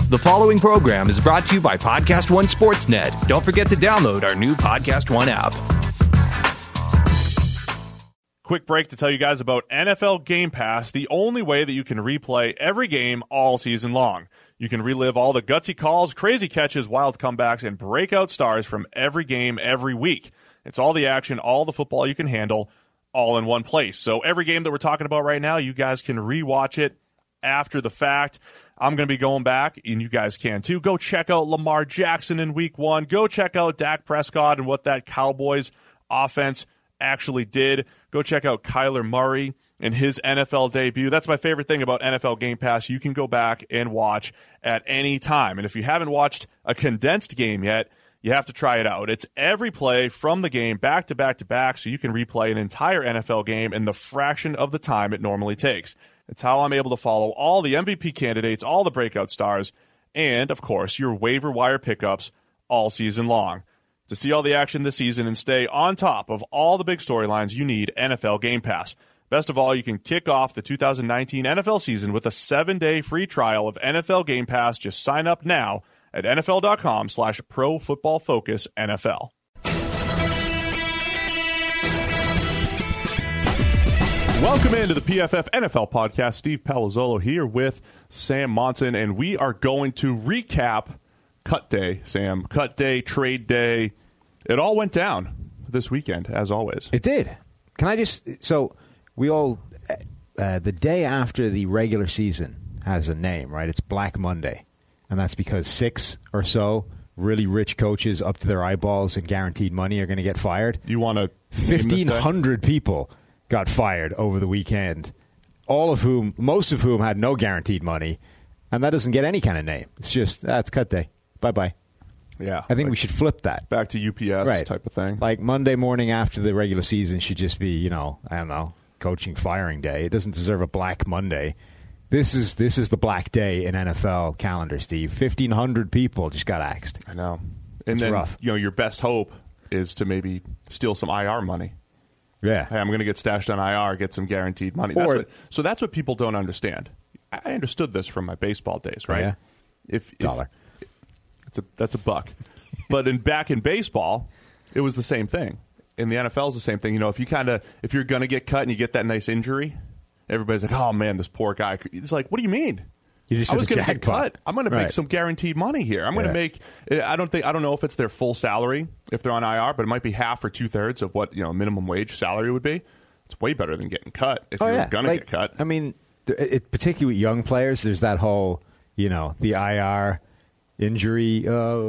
The following program is brought to you by Podcast One Sportsnet. Don't forget to download our new Podcast One app. Quick break to tell you guys about NFL Game Pass, the only way that you can replay every game all season long. You can relive all the gutsy calls, crazy catches, wild comebacks, and breakout stars from every game every week. It's all the action, all the football you can handle, all in one place. So every game that we're talking about right now, you guys can rewatch it after the fact. I'm going to be going back, and you guys can too. Go check out Lamar Jackson in Week 1. Go check out Dak Prescott and what that Cowboys offense actually did. Go check out Kyler Murray and his NFL debut. That's my favorite thing about NFL Game Pass. You can go back and watch at any time. And if you haven't watched a condensed game yet, you have to try it out. It's every play from the game back to back to back, so you can replay an entire NFL game in the fraction of the time it normally takes. It's how I'm able to follow all the MVP candidates, all the breakout stars, and, of course, your waiver wire pickups all season long. To see all the action this season and stay on top of all the big storylines, you need NFL Game Pass. Best of all, you can kick off the 2019 NFL season with a 7-day free trial of NFL Game Pass. Just sign up now at NFL.com/ProFootballFocusNFL. Welcome into the PFF NFL podcast. Steve Palazzolo here with Sam Monson, and we are going to recap Cut Day, Sam. Cut Day, Trade Day. It all went down this weekend, as always. It did. Can I just... So, we all... the day after the regular season has a name, right? It's Black Monday. And that's because 6 or so really rich coaches up to their eyeballs and guaranteed money are going to get fired. You want to... 1,500 people got fired over the weekend, most of whom had no guaranteed money, and that doesn't get any kind of name. It's just, it's cut day. Bye-bye. Yeah. I think we should flip that. Back to UPS type of thing. Like Monday morning after the regular season should just be, coaching firing day. It doesn't deserve a Black Monday. This is the black day in NFL calendar, Steve. 1,500 people just got axed. I know. And it's then, rough. Your best hope is to maybe steal some IR money. Yeah. Hey, I'm going to get stashed on IR, get some guaranteed money. So that's what people don't understand. I understood this from my baseball days, right? Oh, yeah? $1. That's a buck. But back in baseball, it was the same thing. In the NFL, it's the same thing. If you're going to get cut and you get that nice injury, everybody's like, oh man, this poor guy. It's like, what do you mean? I was going to get cut. I'm going to make some guaranteed money here. I'm going to make. I don't know if it's their full salary if they're on IR, but it might be half or 2/3 of what minimum wage salary would be. It's way better than getting cut if you're going to get cut. I mean, particularly with young players, there's that whole the IR injury.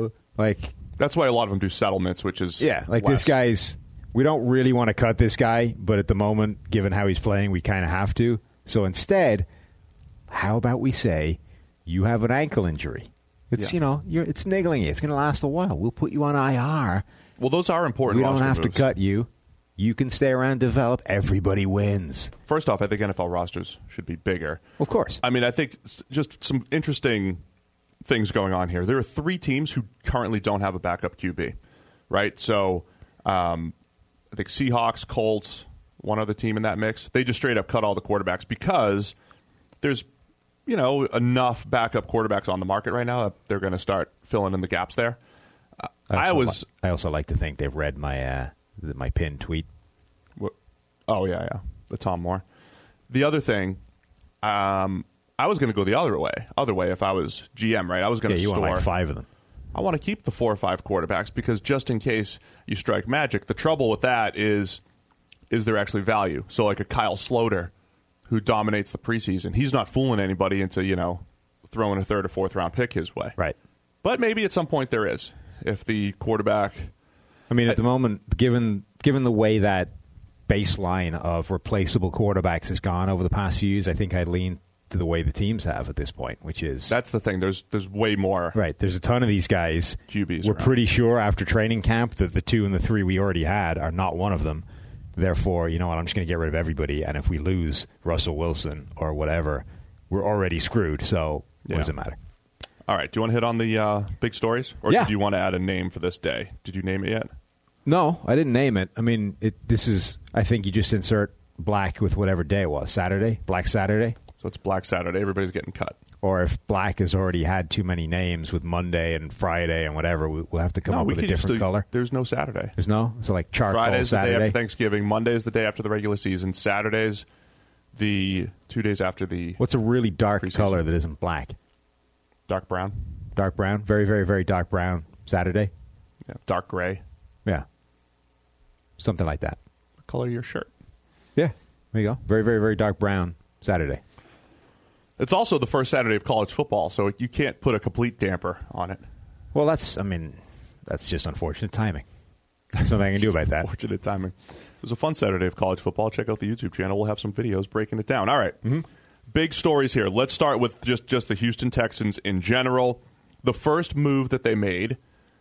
That's why a lot of them do settlements, which is less. This guy's. We don't really want to cut this guy, but at the moment, given how he's playing, we kind of have to. So instead, how about we say you have an ankle injury? It's it's niggling you. It's going to last a while. We'll put you on IR. Well, those are important. We don't have to cut you. You can stay around, develop. Everybody wins. First off, I think NFL rosters should be bigger. Of course. I mean, I think just some interesting things going on here. There are 3 teams who currently don't have a backup QB, right? So I think Seahawks, Colts, one other team in that mix. They just straight up cut all the quarterbacks because there's enough backup quarterbacks on the market right now that they're going to start filling in the gaps there. I also like to think they've read my pinned tweet. Oh, yeah, the Tom Moore. The other thing, I was going to go the other way if I was GM, right? I was going to store. You want like 5 of them. I want to keep the 4 or 5 quarterbacks because just in case you strike magic, the trouble with that is there actually value? So like a Kyle Sloter, who dominates the preseason, he's not fooling anybody into, throwing a 3rd or 4th round pick his way. Right. But maybe at some point there is. If the quarterback... I mean, at the moment, given the way that baseline of replaceable quarterbacks has gone over the past few years, I think I'd lean to the way the teams have at this point, which is... That's the thing. There's way more... Right. There's a ton of these guys. QBs We're around. pretty sure after training camp that the 2 and the 3 we already had are not one of them. Therefore, you know what, I'm just going to get rid of everybody, and if we lose Russell Wilson or whatever, we're already screwed, so what does it matter? All right, do you want to hit on the big stories? Or do you want to add a name for this day? Did you name it yet? No, I didn't name it. I mean, I think you just insert black with whatever day it was. Saturday? Black Saturday? So it's Black Saturday. Everybody's getting cut. or if Black has already had too many names with Monday and Friday and whatever, we'll have to come up with a different color. There's no Saturday. There's no? So like charcoal Friday's Saturday? the day after Thanksgiving. Monday's the day after the regular season. Saturday's the 2 days after the What's a really dark preseason. color that isn't black? Dark brown. Dark brown? Very, very, very dark brown Saturday? Yeah. Dark gray. Yeah. Something like that. What color of your shirt? Yeah. There you go. Very, very, very dark brown Saturday. It's also the first Saturday of college football, so you can't put a complete damper on it. Well, that's just unfortunate timing. There's nothing I can do about that. Unfortunate timing. It was a fun Saturday of college football. Check out the YouTube channel. We'll have some videos breaking it down. All right. Big stories here. Let's start with just the Houston Texans in general. The first move that they made,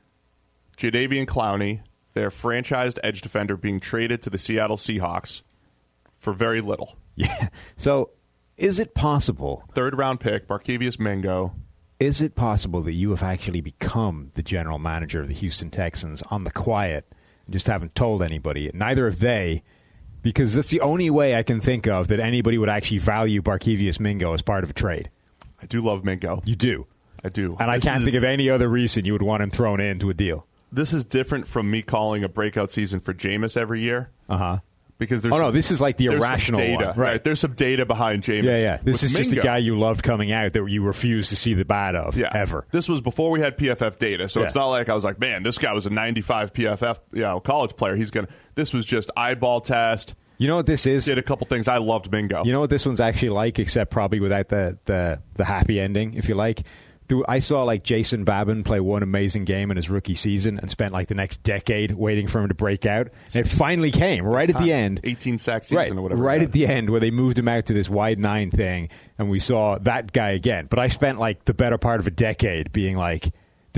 Jadeveon Clowney, their franchised edge defender, being traded to the Seattle Seahawks for very little. Yeah. So is it possible? Third-round pick, Barkevious Mingo. Is it possible that you have actually become the general manager of the Houston Texans on the quiet and just haven't told anybody? Neither have they, because that's the only way I can think of that anybody would actually value Barkevious Mingo as part of a trade. I do love Mingo. You do. I do. And I can't think of any other reason you would want him thrown into a deal. This is different from me calling a breakout season for Jameis every year. Uh-huh. Because there's this is like the irrational data, one. right? There's some data behind Jameis. Yeah. This is With just a Mingo, guy you loved coming out that you refuse to see the bad of ever. This was before we had PFF data, so it's not like I was like, man, this guy was a 95 PFF college player. This was just eyeball test. You know what this is? Did a couple things. I loved Mingo. You know what this one's actually like, except probably without the happy ending, if you like. I saw like Jason Babin play one amazing game in his rookie season and spent like the next decade waiting for him to break out. And it finally came right at the end. 18 sack season or whatever. Right at the end where they moved him out to this wide 9 thing and we saw that guy again. But I spent like the better part of a decade being like,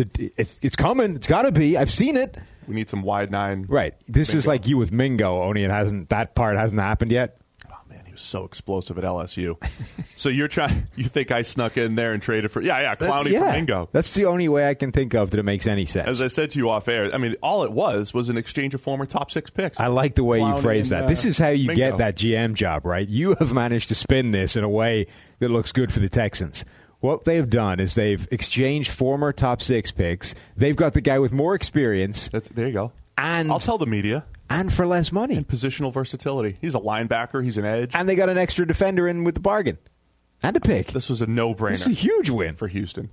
it's coming. It's got to be. I've seen it. We need some wide 9. Right. This Mingo. is like you with Mingo, only that part hasn't happened yet. He was so explosive at LSU. So you think I snuck in there and traded for Clowney for Mingo. That's the only way I can think of that it makes any sense. As I said to you off air, I mean, all it was an exchange of former top 6 picks. I like the way Clowney you phrase that. This is how you Mingo. get that GM job, right? You have managed to spin this in a way that looks good for the Texans. What they've done is they've exchanged former top 6 picks. They've got the guy with more experience. There you go. And I'll tell the media. And for less money. And positional versatility. He's a linebacker. He's an edge. And they got an extra defender in with the bargain. And a pick. This was a no-brainer. This is a huge win for Houston.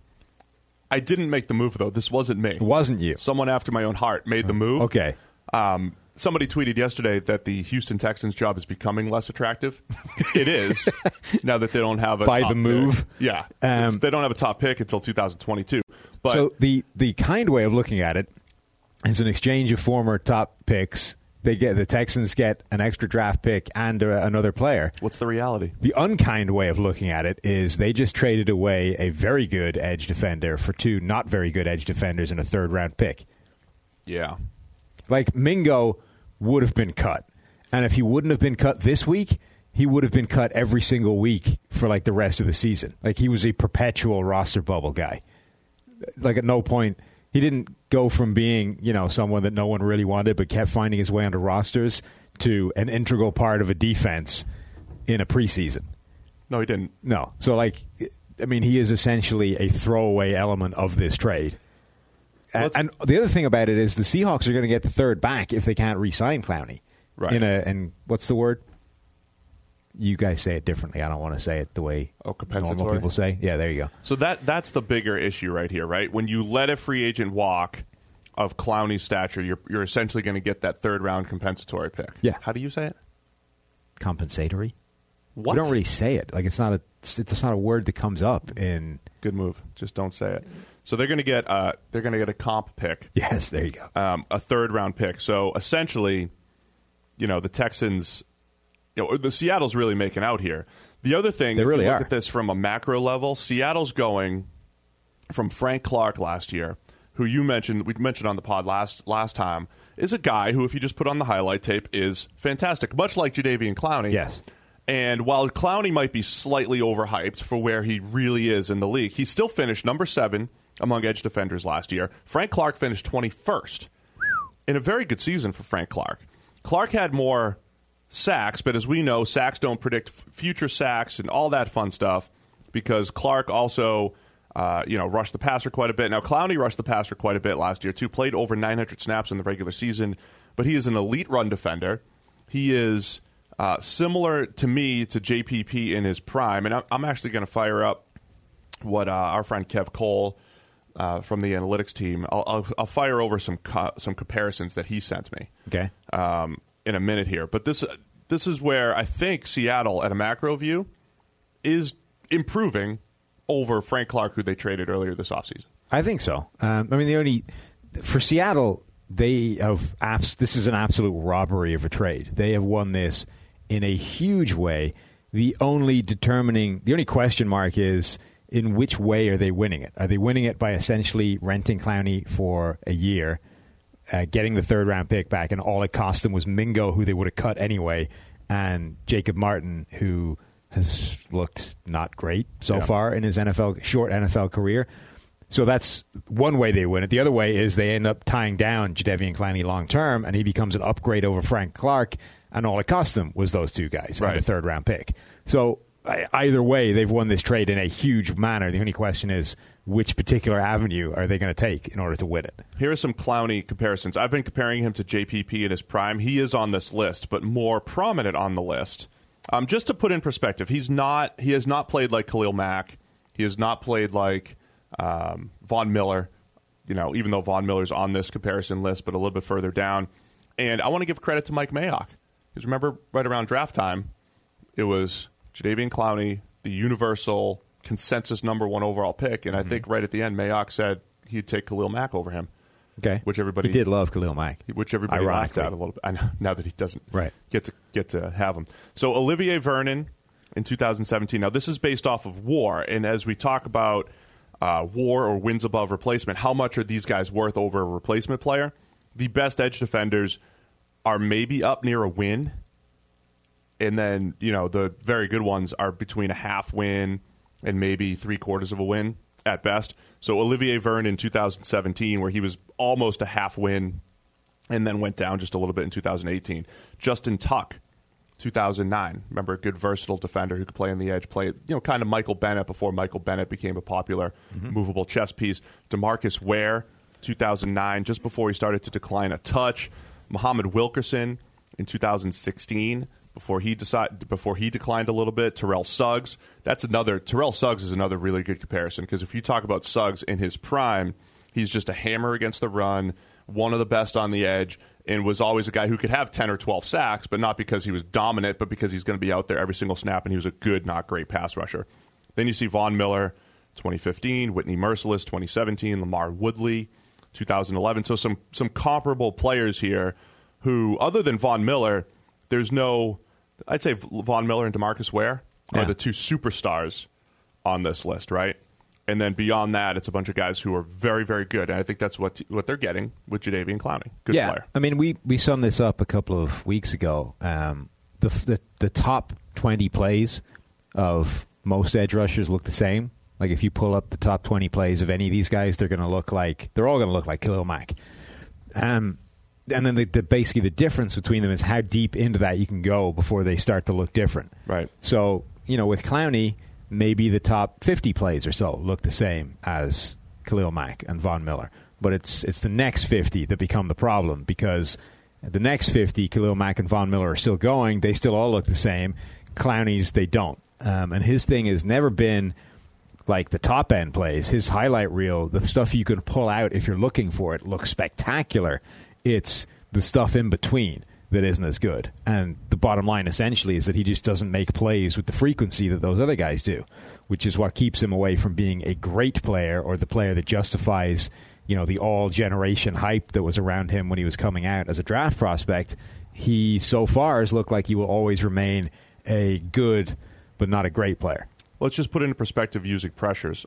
I didn't make the move, though. This wasn't me. It wasn't you. Someone after my own heart made the move. Okay. Somebody tweeted yesterday that the Houston Texans job is becoming less attractive. It is, now that they don't have a By top the move? Pick. Yeah. They don't have a top pick until 2022. But so the kind way of looking at it is an exchange of former top picks. The Texans get an extra draft pick and another player. What's the reality? The unkind way of looking at it is they just traded away a very good edge defender for 2 not very good edge defenders and a third-round pick. Yeah. Like, Mingo would have been cut. And if he wouldn't have been cut this week, he would have been cut every single week for, like, the rest of the season. Like, he was a perpetual roster bubble guy. Like, at no point... He didn't go from being, someone that no one really wanted but kept finding his way onto rosters to an integral part of a defense in a preseason. No, he didn't. No. So, he is essentially a throwaway element of this trade. And the other thing about it is the Seahawks are going to get the third back if they can't re-sign Clowney. Right. And what's the word? You guys say it differently. I don't want to say it the way normal people say. Yeah, there you go. So that's the bigger issue right here, right? When you let a free agent walk of Clowney's stature, you're essentially going to get that third-round compensatory pick. Yeah. How do you say it? Compensatory? What? We don't really say it. Like it's not a word that comes up in. Good move. Just don't say it. So they're going to get a comp pick. Yes, there you go. A third-round pick. So essentially, the Texans. The Seattle's really making out here. The other thing, they really look at this from a macro level, Seattle's going from Frank Clark last year, who we mentioned on the pod last time, is a guy who, if you just put on the highlight tape, is fantastic, much like Jadeveon Clowney. Yes. And while Clowney might be slightly overhyped for where he really is in the league, he still finished number 7 among edge defenders last year. Frank Clark finished 21st in a very good season for Frank Clark. Clark had more sacks, but as we know, sacks don't predict future sacks and all that fun stuff. because Clark also rushed the passer quite a bit. Now, Clowney rushed the passer quite a bit last year, too. Played over 900 snaps in the regular season, but he is an elite run defender. He is similar to me to JPP in his prime, and I'm actually going to fire up what our friend Kev Cole from the analytics team. I'll fire over some comparisons that he sent me. Okay. In a minute here, but this is where I think Seattle, at a macro view, is improving over Frank Clark, who they traded earlier this offseason. I think so. For Seattle, this is an absolute robbery of a trade. They have won this in a huge way. The only question mark is, in which way are they winning it? Are they winning it by essentially renting Clowney for a year, getting the third-round pick back, and all it cost them was Mingo, who they would have cut anyway, and Jacob Martin, who has looked not great so far in his short NFL career? So that's one way they win it. The other way is they end up tying down Jadeveon Clowney long-term, and he becomes an upgrade over Frank Clark, and all it cost them was those two guys and a third-round pick. So either way, they've won this trade in a huge manner. The only question is, which particular avenue are they going to take in order to win it? Here are some Clowney comparisons. I've been comparing him to JPP in his prime. He is on this list, but more prominent on the list. Just to put in perspective, he has not played like Khalil Mack. He has not played like Von Miller, even though Von Miller's on this comparison list, but a little bit further down. And I want to give credit to Mike Mayock. Because remember, right around draft time, it was Jadeveon Clowney, the universal consensus number 1 overall pick, and I think right at the end, Mayock said he'd take Khalil Mack over him. Okay, which everybody he did love Khalil Mack, which everybody laughed at a little bit. I know now that he doesn't get to have him. So Olivier Vernon in 2017. Now this is based off of WAR, and as we talk about WAR or wins above replacement, how much are these guys worth over a replacement player? The best edge defenders are maybe up near a win, and then the very good ones are between a half win and maybe 3/4 of a win at best. So Olivier Vernon in 2017, where he was almost a half win and then went down just a little bit in 2018. Justin Tuck, 2009. Remember, a good versatile defender who could play on the edge, play kind of Michael Bennett before Michael Bennett became a popular movable chess piece. DeMarcus Ware, 2009, just before he started to decline a touch. Muhammad Wilkerson in 2016. Before he declined a little bit. Terrell Suggs is another really good comparison, because if you talk about Suggs in his prime, he's just a hammer against the run, one of the best on the edge, and was always a guy who could have 10 or 12 sacks, but not because he was dominant, but because he's going to be out there every single snap, and he was a good, not great pass rusher. Then you see Von Miller, 2015, Whitney Merciless, 2017, Lamar Woodley, 2011. So some comparable players here who, other than Von Miller, there's no... I'd say Von Miller and DeMarcus Ware are the two superstars on this list, right? And then beyond that, it's a bunch of guys who are very, very good. And I think that's what they're getting with Jadeveon Clowney. Good player. I mean, we summed this up a couple of weeks ago. The top 20 plays of most edge rushers look the same. Like if you pull up the top 20 plays of any of these guys, they're all going to look like Khalil Mack. And then basically the difference between them is how deep into that you can go before they start to look different. Right. So, with Clowney, maybe the top 50 plays or so look the same as Khalil Mack and Von Miller. But it's the next 50 that become the problem, because the next 50, Khalil Mack and Von Miller are still going. They still all look the same. Clowney's, they don't. And his thing has never been like the top-end plays. His highlight reel, the stuff you can pull out if you're looking for it, looks spectacular. It's the stuff in between that isn't as good. And the bottom line essentially is that he just doesn't make plays with the frequency that those other guys do, which is what keeps him away from being a great player, or the player that justifies, the all-generation hype that was around him when he was coming out as a draft prospect. He so far has looked like he will always remain a good but not a great player. Let's just put into perspective using pressures.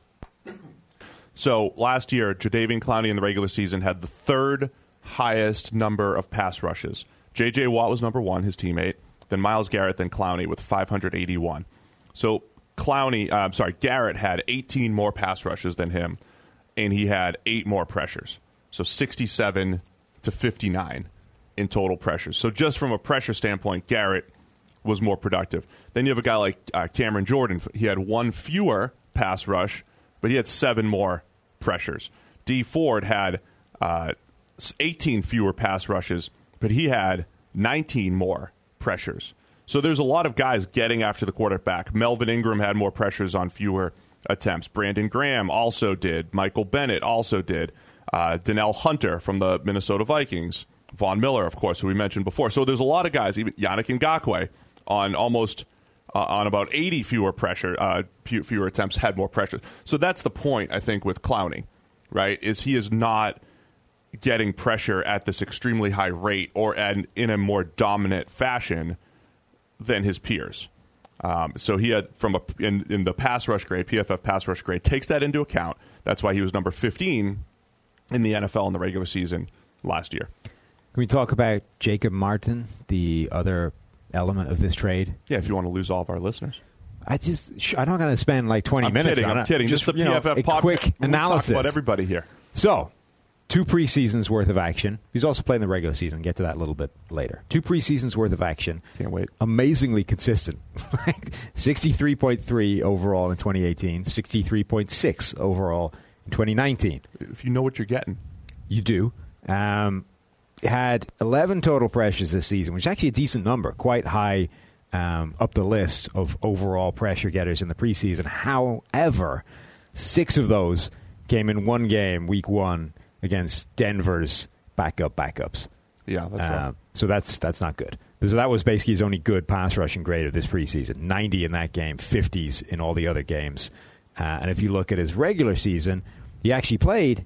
So last year, Jadeveon Clowney in the regular season had the third highest number of pass rushes. J.J. Watt was number 1, his teammate, then Myles Garrett, then Clowney with 581. So Garrett had 18 more pass rushes than him, and he had 8 more pressures. So 67 to 59 in total pressures. So just from a pressure standpoint, Garrett was more productive. Then you have a guy like Cameron Jordan. He had 1 fewer pass rush, but he had 7 more pressures. Dee Ford had 18 fewer pass rushes, but he had 19 more pressures. So there's a lot of guys getting after the quarterback. Melvin Ingram had more pressures on fewer attempts. Brandon Graham also did. Michael Bennett also did. Donnell Hunter from the Minnesota Vikings. Von Miller, of course, who we mentioned before. So there's a lot of guys, even Yannick Ngakoue, on almost on about 80 fewer attempts, had more pressure. So that's the point, I think, with Clowney, right? Is he is not getting pressure at this extremely high rate or in a more dominant fashion than his peers. So he had in the pass rush grade, PFF pass rush grade takes that into account. That's why he was number 15 in the NFL in the regular season last year. Can we talk about Jacob Martin, the other element of this trade? Yeah, if you want to lose all of our listeners. I'm not going to spend like 20 minutes on it. I'm kidding. Just the PFF a quick analysis. Talk about everybody here. So, 2 preseasons worth of action. He's also playing the regular season. Get to that a little bit later. 2 preseasons worth of action. Can't wait. Amazingly consistent. 63.3 overall in 2018. 63.6 overall in 2019. If you know what you're getting. You do. Had 11 total pressures this season, which is actually a decent number. Quite high up the list of overall pressure getters in the preseason. However, 6 of those came in one game, week 1, against Denver's backups. Yeah, that's right. So that's not good. So that was basically his only good pass rushing grade of this preseason. 90 in that game, 50s in all the other games. And if you look at his regular season, he actually played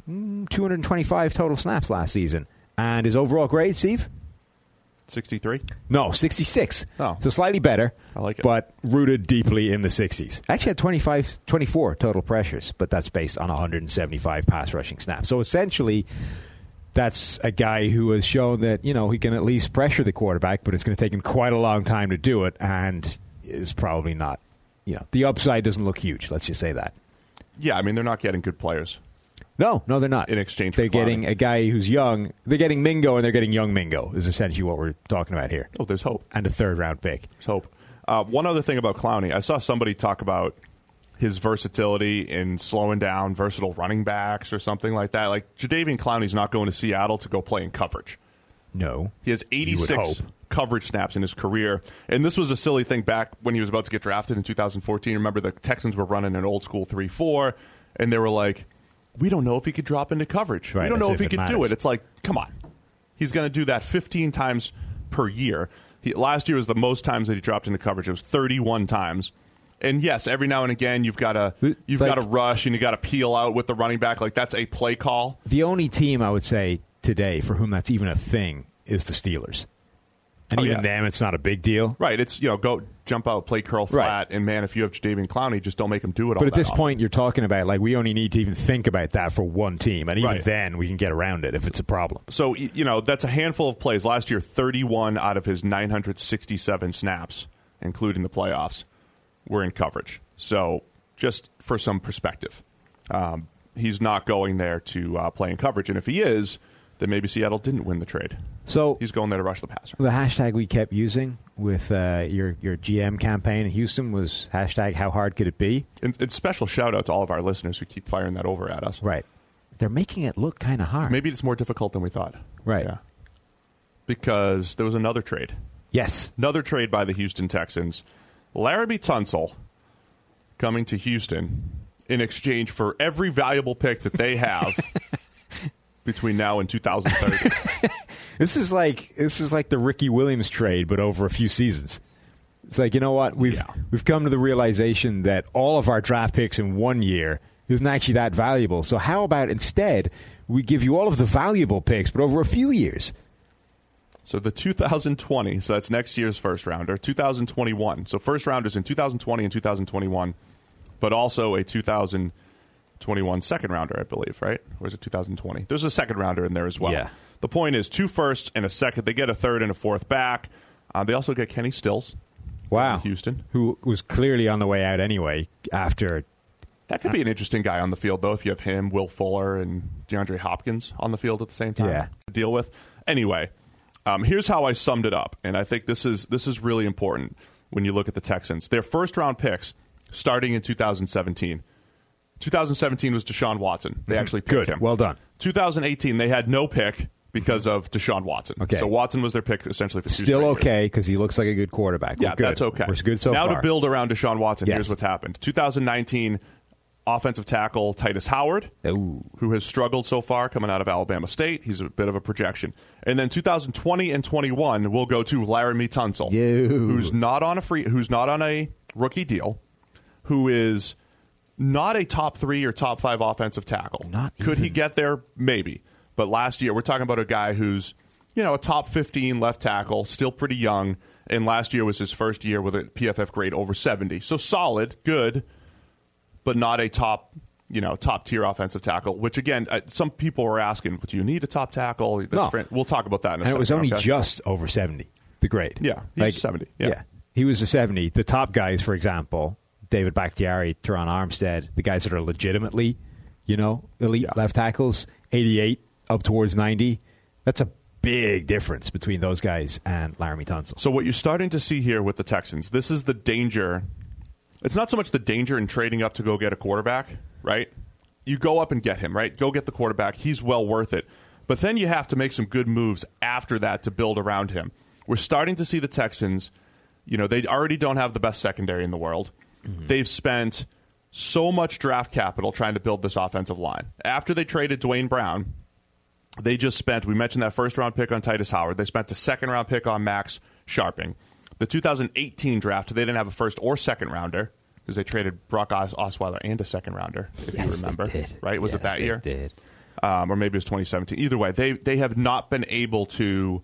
225 total snaps last season. And his overall grade, Steve? 63? No, 66. Oh. So slightly better. I like it. But rooted deeply in the 60s. Actually had 24 total pressures, but that's based on 175 pass rushing snaps. So essentially, that's a guy who has shown that, he can at least pressure the quarterback, but it's going to take him quite a long time to do it, and is probably not, the upside doesn't look huge. Let's just say that. Yeah, I mean, they're not getting good players. No, they're not. In exchange for They're getting a guy who's young. They're getting Mingo, and they're getting young Mingo, is essentially what we're talking about here. Oh, there's hope. And a 3rd-round pick. There's hope. One other thing about Clowney, I saw somebody talk about his versatility in slowing down versatile running backs or something like that. Like, Jadeveon Clowney's not going to Seattle to go play in coverage. No. He has 86 coverage snaps in his career. And this was a silly thing back when he was about to get drafted in 2014. Remember, the Texans were running an old-school 3-4, and they were like, we don't know if he could drop into coverage. Right, we don't know if he could matters. do it. It's like, come on. He's going to do that 15 times per year. Last year was the most times that he dropped into coverage. It was 31 times. And yes, every now and again you've got to rush and you got to peel out with the running back. Like, that's a play call. The only team I would say today for whom that's even a thing is the Steelers. And even them, it's not a big deal. Right. It's, go jump out, play curl flat, right. And, man, if you have Jadeveon Clowney, just don't make him do it all But at this often. point, you're talking about, like, we only need to even think about that for one team. And even then, we can get around it if it's a problem. So, that's a handful of plays. Last year, 31 out of his 967 snaps, including the playoffs, were in coverage. So, just for some perspective, he's not going there to play in coverage. And if he is, then maybe Seattle didn't win the trade. So he's going there to rush the passer. The hashtag we kept using with your GM campaign in Houston was hashtag how hard could it be? And special shout out to all of our listeners who keep firing that over at us. Right. They're making it look kind of hard. Maybe it's more difficult than we thought. Right. Yeah. Because there was another trade. Yes. Another trade by the Houston Texans. Laremy Tunsil coming to Houston in exchange for every valuable pick that they have between now and 2030. This is like the Ricky Williams trade, but over a few seasons. It's like, you know what? We've come to the realization that all of our draft picks in 1 year isn't actually that valuable. So how about instead we give you all of the valuable picks, but over a few years? So the 2020, so that's next year's first rounder, 2021. So first rounders in 2020 and 2021, but also a 2021 second rounder, I believe, right? Or is it 2020? There's a second rounder in there as well. Yeah. The point is 2 firsts and a second. They get a third and a fourth back. They also get Kenny Stills. Wow. Houston. Who was clearly on the way out anyway after. That could be an interesting guy on the field, though, if you have him, Will Fuller, and DeAndre Hopkins on the field at the same time to deal with. Anyway, Here's how I summed it up, and I think this is really important when you look at the Texans. Their first-round picks starting in 2017. 2017 was Deshaun Watson. They actually picked him. Well done. 2018, they had no pick because of Deshaun Watson. Okay. So Watson was their pick essentially for 2 Still straight okay years. because he looks like a good quarterback. Yeah, that's okay. We're good so now far. to build around Deshaun Watson, Yes. here's what's happened. 2019, offensive tackle Titus Howard, who has struggled so far coming out of Alabama State. He's a bit of a projection. And then 2020 and 21 will go to Laramie Tunsil, who's not on a rookie deal, who is not a top 3 or top 5 offensive tackle. Could he get there? Maybe. But last year, we're talking about a guy who's, a top 15 left tackle, still pretty young, and last year was his first year with a PFF grade over 70. So solid, good, but not a top tier offensive tackle, which again, some people were asking, do you need a top tackle? No. We'll talk about that in a second. And it was only just over 70, the grade. Yeah, he's 70. Yeah. He was a 70. The top guys, for example, David Bakhtiari, Teron Armstead, the guys that are legitimately, elite left tackles, 88 up towards 90. That's a big difference between those guys and Laramie Tunsil. So what you're starting to see here with the Texans, this is the danger. It's not so much the danger in trading up to go get a quarterback, right? You go up and get him, right? Go get the quarterback. He's well worth it. But then you have to make some good moves after that to build around him. We're starting to see the Texans, they already don't have the best secondary in the world. Mm-hmm. They've spent so much draft capital trying to build this offensive line. After they traded Dwayne Brown, they just spent, we mentioned that first-round pick on Titus Howard. They spent a second-round pick on Max Sharping. The 2018 draft, they didn't have a first or second-rounder because they traded Brock Osweiler and a second-rounder, if you remember. They did. Right? Was it that year? Did. Or maybe it was 2017. Either way, they have not been able to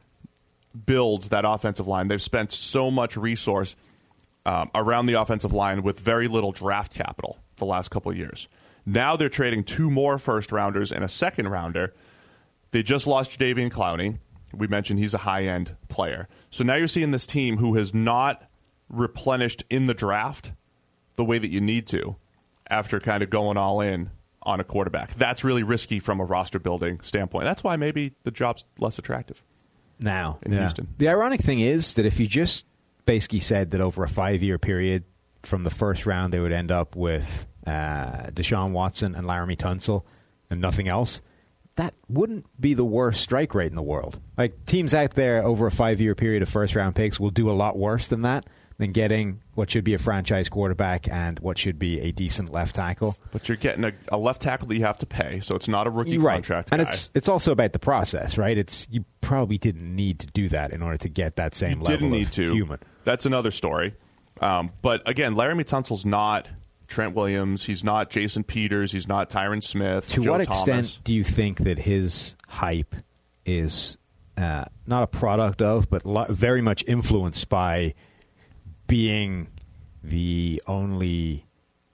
build that offensive line. They've spent so much resource around the offensive line with very little draft capital the last couple of years. Now they're trading 2 more first-rounders and a second-rounder. They just lost Jadeveon Clowney. We mentioned he's a high-end player. So now you're seeing this team who has not replenished in the draft the way that you need to after kind of going all in on a quarterback. That's really risky from a roster-building standpoint. That's why maybe the job's less attractive now in Houston. The ironic thing is that if you just basically said that over a 5-year period from the first round they would end up with Deshaun Watson and Laramie Tunsil and nothing else, that wouldn't be the worst strike rate in the world. Like, teams out there over a 5-year period of first-round picks will do a lot worse than that, than getting what should be a franchise quarterback and what should be a decent left tackle. But you're getting a left tackle that you have to pay, so it's not a rookie contract guy. And it's also about the process, right? You probably didn't need to do that in order to get that same level of human. That's another story. But again, Laramie Tunsil's not Trent Williams. He's not Jason Peters. He's not Tyron Smith. To Joe what Thomas. extent do you think that his hype is not a product of, but very much influenced by being the only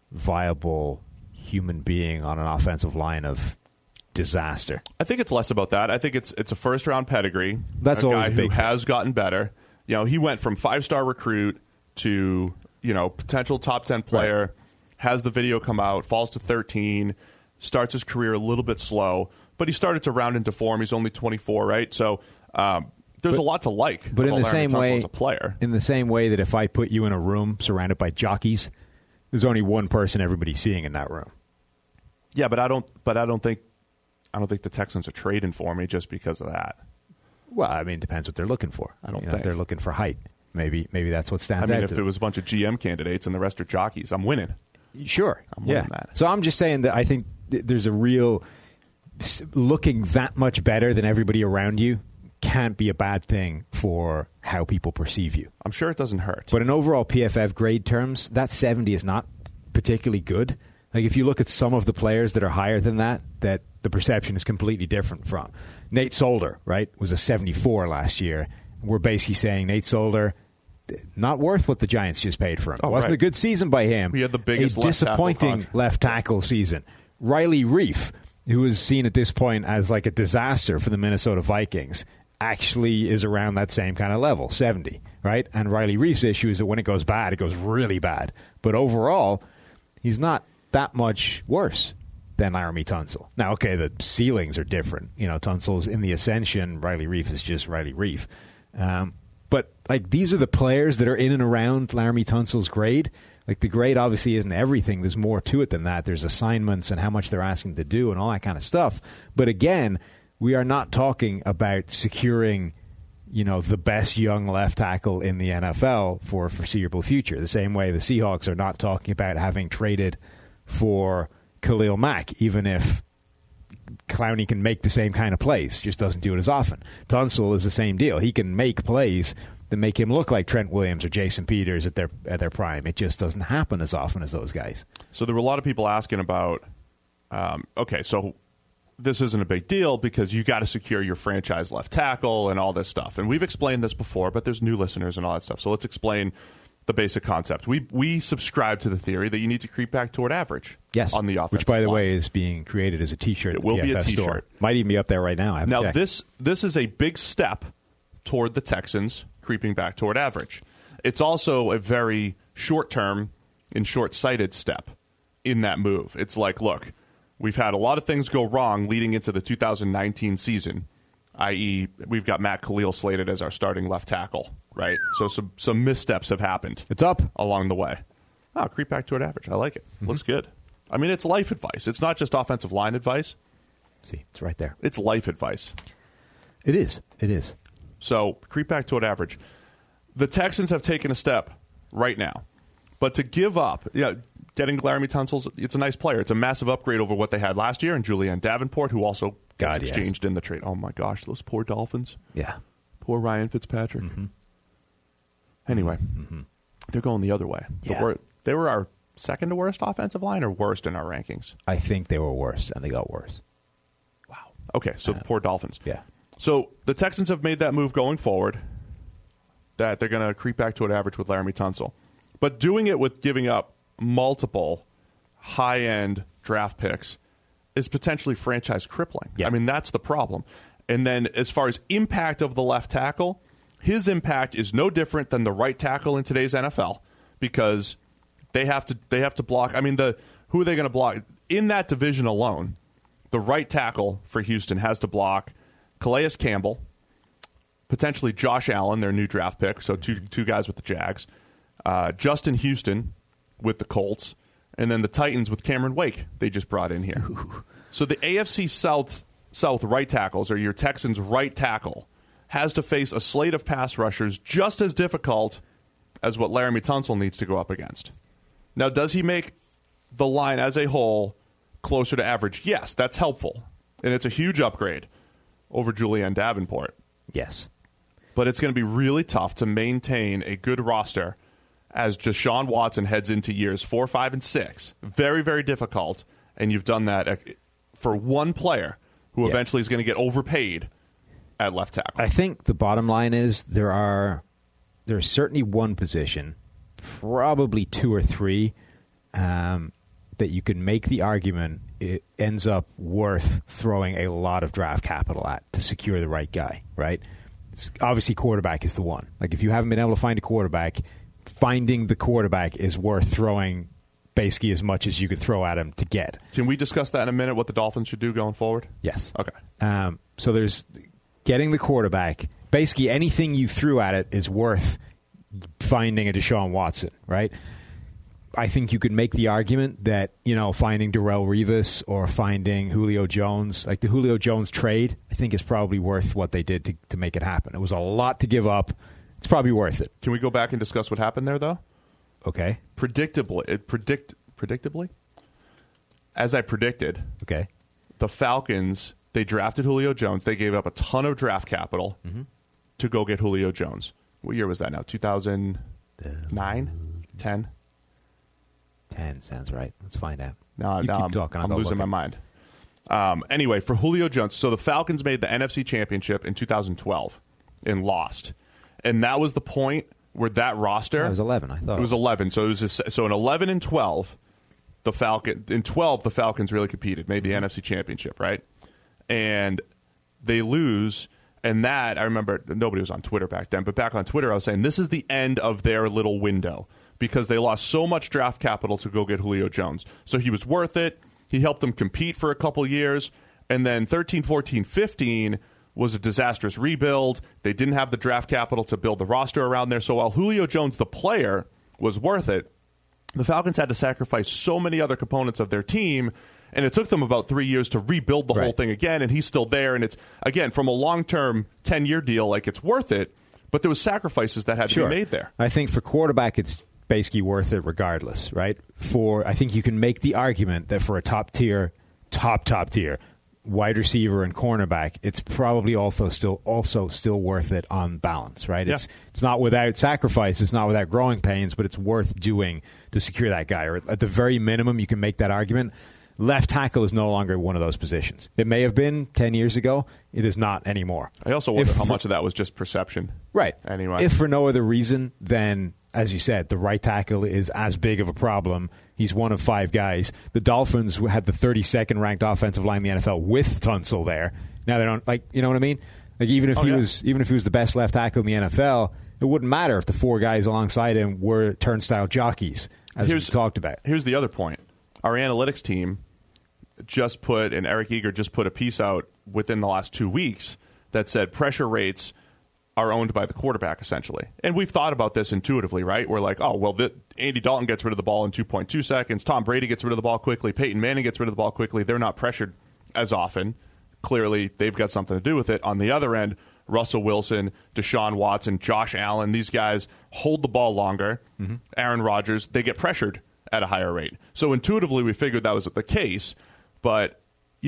viable human being on an offensive line of disaster? I think it's less about that. I think it's a first-round pedigree. That's a always guy a big who has gotten better. He went from 5-star recruit to potential top 10 player. Right. Has the video come out, falls to 13, starts his career a little bit slow, but he started to round into form. He's only 24, right? So there's a lot to like. But in the same way, as a player, in the same way that if I put you in a room surrounded by jockeys, there's only one person everybody's seeing in that room. Yeah, but I don't think the Texans are trading for me just because of that. Well, I mean, it depends what they're looking for. I don't think if they're looking for height. Maybe that's what stands out. I mean, if it was a bunch of GM candidates and the rest are jockeys, I'm winning. Sure. I'm winning that. So I'm just saying that I think there's a real looking that much better than everybody around you can't be a bad thing for how people perceive you. I'm sure it doesn't hurt. But in overall PFF grade terms, that 70 is not particularly good. Like, if you look at some of the players that are higher than that the perception is completely different from. Nate Solder, right, was a 74 last year. We're basically saying Nate Solder, not worth what the Giants just paid for him. It wasn't a good season by him. He had the biggest disappointing left tackle season. Riley Reif, who is seen at this point as like a disaster for the Minnesota Vikings, actually is around that same kind of level, 70, right? And Riley Reif's issue is that when it goes bad, it goes really bad. But overall, he's not that much worse. than Laramie Tunsil. Now, okay, the ceilings are different. Tunsil's in the ascension. Riley Reif is just Riley Reif. But like these are the players that are in and around Laramie Tunsil's grade. Like the grade obviously isn't everything. There's more to it than that. There's assignments and how much they're asking to do and all that kind of stuff. But again, we are not talking about securing, the best young left tackle in the NFL for a foreseeable future. The same way the Seahawks are not talking about having traded for Khalil Mack, even if Clowney can make the same kind of plays, just doesn't do it as often. Tunsil is the same deal. He can make plays that make him look like Trent Williams or Jason Peters at their prime. It just doesn't happen as often as those guys. So there were a lot of people asking about, so this isn't a big deal because you got to secure your franchise left tackle and all this stuff. And we've explained this before, but there's new listeners and all that stuff. So let's explain the basic concept. We subscribe to the theory that you need to creep back toward average. Yes, on the offensive which, by the line. way, is being created as a T-shirt. It will be a T-shirt. Store. Might even be up there right now. Now, this is a big step toward the Texans creeping back toward average. It's also a very short-term and short-sighted step in that move. It's like, look, we've had a lot of things go wrong leading into the 2019 season, i.e., we've got Matt Khalil slated as our starting left tackle, right? So some missteps have happened. It's up along the way. Creep back toward average. I like it. Looks good. I mean, it's life advice. It's not just offensive line advice. See, it's right there. It's life advice. It is. It is. So creep back toward average. The Texans have taken a step right now. But to give up, getting Laramie Tunsil, it's a nice player. It's a massive upgrade over what they had last year, and Julian Davenport, who also got exchanged in the trade. Oh, my gosh, those poor Dolphins. Yeah. Poor Ryan Fitzpatrick. Mm-hmm. Anyway, they're going the other way. Yeah. They were our second to worst offensive line or worst in our rankings? I think they were worse, and they got worse. Wow. Okay, so the poor Dolphins. Yeah. So the Texans have made that move going forward, that they're going to creep back toward average with Laramie Tunsil. But doing it with giving up multiple high-end draft picks is potentially franchise crippling. Yeah. I mean, that's the problem. And then as far as impact of the left tackle, his impact is no different than the right tackle in today's NFL because they have to block. I mean, who are they going to block? In that division alone, the right tackle for Houston has to block Calais Campbell, potentially Josh Allen, their new draft pick, so two guys with the Jags, Justin Houston with the Colts, and then the Titans with Cameron Wake they just brought in here. So the AFC South right tackles, or your Texans right tackle, has to face a slate of pass rushers just as difficult as what Laramie Tunsil needs to go up against. Now, does he make the line as a whole closer to average? Yes, that's helpful, and it's a huge upgrade over Julian Davenport. Yes. But it's going to be really tough to maintain a good roster as Deshaun Watson heads into years 4, 5, and 6. Very, very difficult, and you've done that for one player who eventually is going to get overpaid at left tackle. I think the bottom line is there's certainly one position, probably two or three, that you can make the argument it ends up worth throwing a lot of draft capital at to secure the right guy, right? Obviously, quarterback is the one. Like, if you haven't been able to find a quarterback, finding the quarterback is worth throwing basically as much as you could throw at him to get. Can we discuss that in a minute, what the Dolphins should do going forward? Yes. Okay. So there's getting the quarterback. Basically, anything you threw at it is worth finding a Deshaun Watson, right? I think you could make the argument that, finding Darrelle Revis or finding Julio Jones, like the Julio Jones trade, I think is probably worth what they did to make it happen. It was a lot to give up. It's probably worth it. Can we go back and discuss what happened there, though? Okay. Predictably, as I predicted, okay, the Falcons, they drafted Julio Jones. They gave up a ton of draft capital to go get Julio Jones. What year was that now? 2009? 10? 10 sounds right. Let's find out. No, keep talking. I'm losing my mind. Anyway, for Julio Jones, so the Falcons made the NFC Championship in 2012 and lost. And that was the point where that roster... It was 11, I thought. It was 11. So it was in 11 and 12, the Falcons really competed, made the NFC Championship, right? And they lose, and that, I remember, nobody was on Twitter back then, but back on Twitter I was saying, this is the end of their little window because they lost so much draft capital to go get Julio Jones. So he was worth it. He helped them compete for a couple years. And then 13, 14, 15 was a disastrous rebuild. They didn't have the draft capital to build the roster around there. So while Julio Jones, the player, was worth it, the Falcons had to sacrifice so many other components of their team, and it took them about 3 years to rebuild the whole thing again, and he's still there. And it's, again, from a long-term 10-year deal, like, it's worth it, but there was sacrifices that had to be made there. I think for quarterback, it's basically worth it regardless, right? I think you can make the argument that for a top tier wide receiver and cornerback, it's probably also still worth it on balance, right? Yeah. It's not without sacrifice, it's not without growing pains, but it's worth doing to secure that guy. Or at the very minimum, you can make that argument. Left tackle is no longer one of those positions. It may have been 10 years ago. It is not anymore. I also wonder how much of that was just perception. Right. Anyway. If for no other reason, then, as you said, the right tackle is as big of a problem. He's one of 5 guys. The Dolphins had the 32nd ranked offensive line in the NFL with Tunsil there. Now they don't, you know what I mean? Like, even if he was the best left tackle in the NFL, it wouldn't matter if the 4 guys alongside him were turnstile jockeys, as we talked about. Here's the other point. Our analytics team and Eric Eager just put a piece out within the last 2 weeks that said pressure rates are owned by the quarterback, essentially. And we've thought about this intuitively, right? We're like, Andy Dalton gets rid of the ball in 2.2 seconds. Tom Brady gets rid of the ball quickly. Peyton Manning gets rid of the ball quickly. They're not pressured as often. Clearly, they've got something to do with it. On the other end, Russell Wilson, Deshaun Watson, Josh Allen, these guys hold the ball longer. Mm-hmm. Aaron Rodgers, they get pressured at a higher rate. So intuitively, we figured that was the case. But,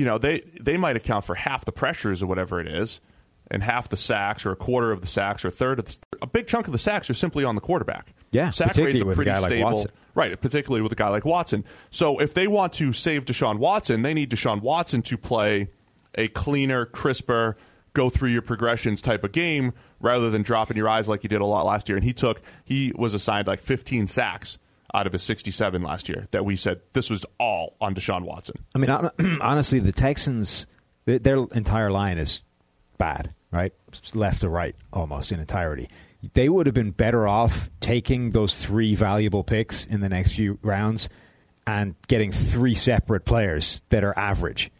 they might account for half the pressures or whatever it is, and half the sacks or a quarter of the sacks or a third of a big chunk of the sacks are simply on the quarterback. Yeah, sack particularly rates are with pretty a guy stable. like Watson. Right, particularly with a guy like Watson. So if they want to save Deshaun Watson, they need Deshaun Watson to play a cleaner, crisper, go through your progressions type of game rather than dropping your eyes like he did a lot last year. And he was assigned like 15 sacks out of his 67 last year that we said this was all on Deshaun Watson. I mean, honestly, the Texans, their entire line is bad, right? Left to right, almost in entirety. They would have been better off taking those 3 valuable picks in the next few rounds and getting 3 separate players that are average.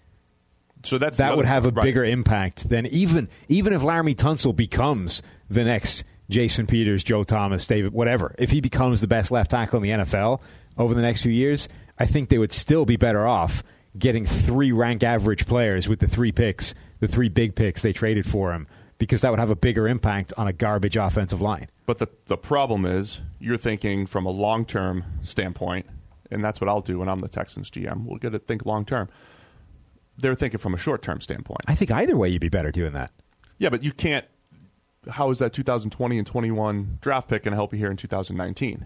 So that would have a bigger impact than even if Laramie Tunsil becomes the next Jason Peters, Joe Thomas, David, whatever. If he becomes the best left tackle in the NFL over the next few years, I think they would still be better off getting 3 rank average players with the 3 picks, the 3 big picks they traded for him, because that would have a bigger impact on a garbage offensive line. But the problem is you're thinking from a long-term standpoint, and that's what I'll do when I'm the Texans GM. We'll get to think long-term. They're thinking from a short-term standpoint. I think either way you'd be better doing that. Yeah, but you can't. How is that 2020 and 21 draft pick going to help you here in 2019?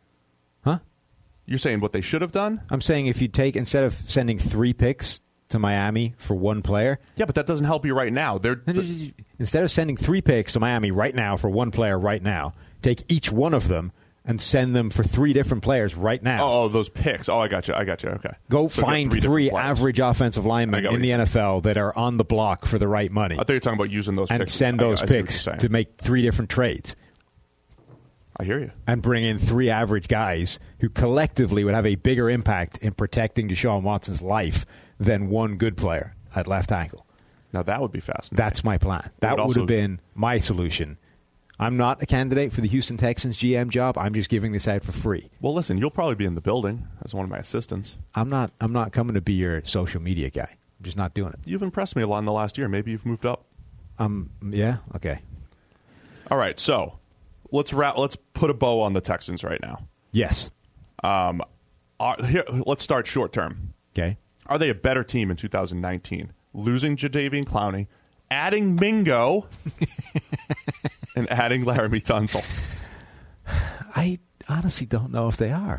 Huh? You're saying what they should have done? I'm saying if you take, instead of sending 3 picks to Miami for 1 player. Yeah, but that doesn't help you right now. Instead of sending 3 picks to Miami right now for 1 player right now, take each one of them and send them for 3 different players right now. Oh, those picks. Oh, I got you. Okay. Go find 3 average offensive linemen in the NFL that are on the block for the right money. I thought you were talking about using those picks. And send those picks to make 3 different trades. I hear you. And bring in 3 average guys who collectively would have a bigger impact in protecting Deshaun Watson's life than 1 good player at left tackle. Now, that would be fascinating. That's my plan. That would have been my solution. I'm not a candidate for the Houston Texans GM job. I'm just giving this out for free. Well, listen, you'll probably be in the building as one of my assistants. I'm not coming to be your social media guy. I'm just not doing it. You've impressed me a lot in the last year. Maybe you've moved up. Yeah, okay. All right, so let's put a bow on the Texans right now. Yes. Let's start short term. Okay. Are they a better team in 2019? Losing Jadeveon Clowney, adding Mingo, and adding Laramie Tunsil. I honestly don't know if they are.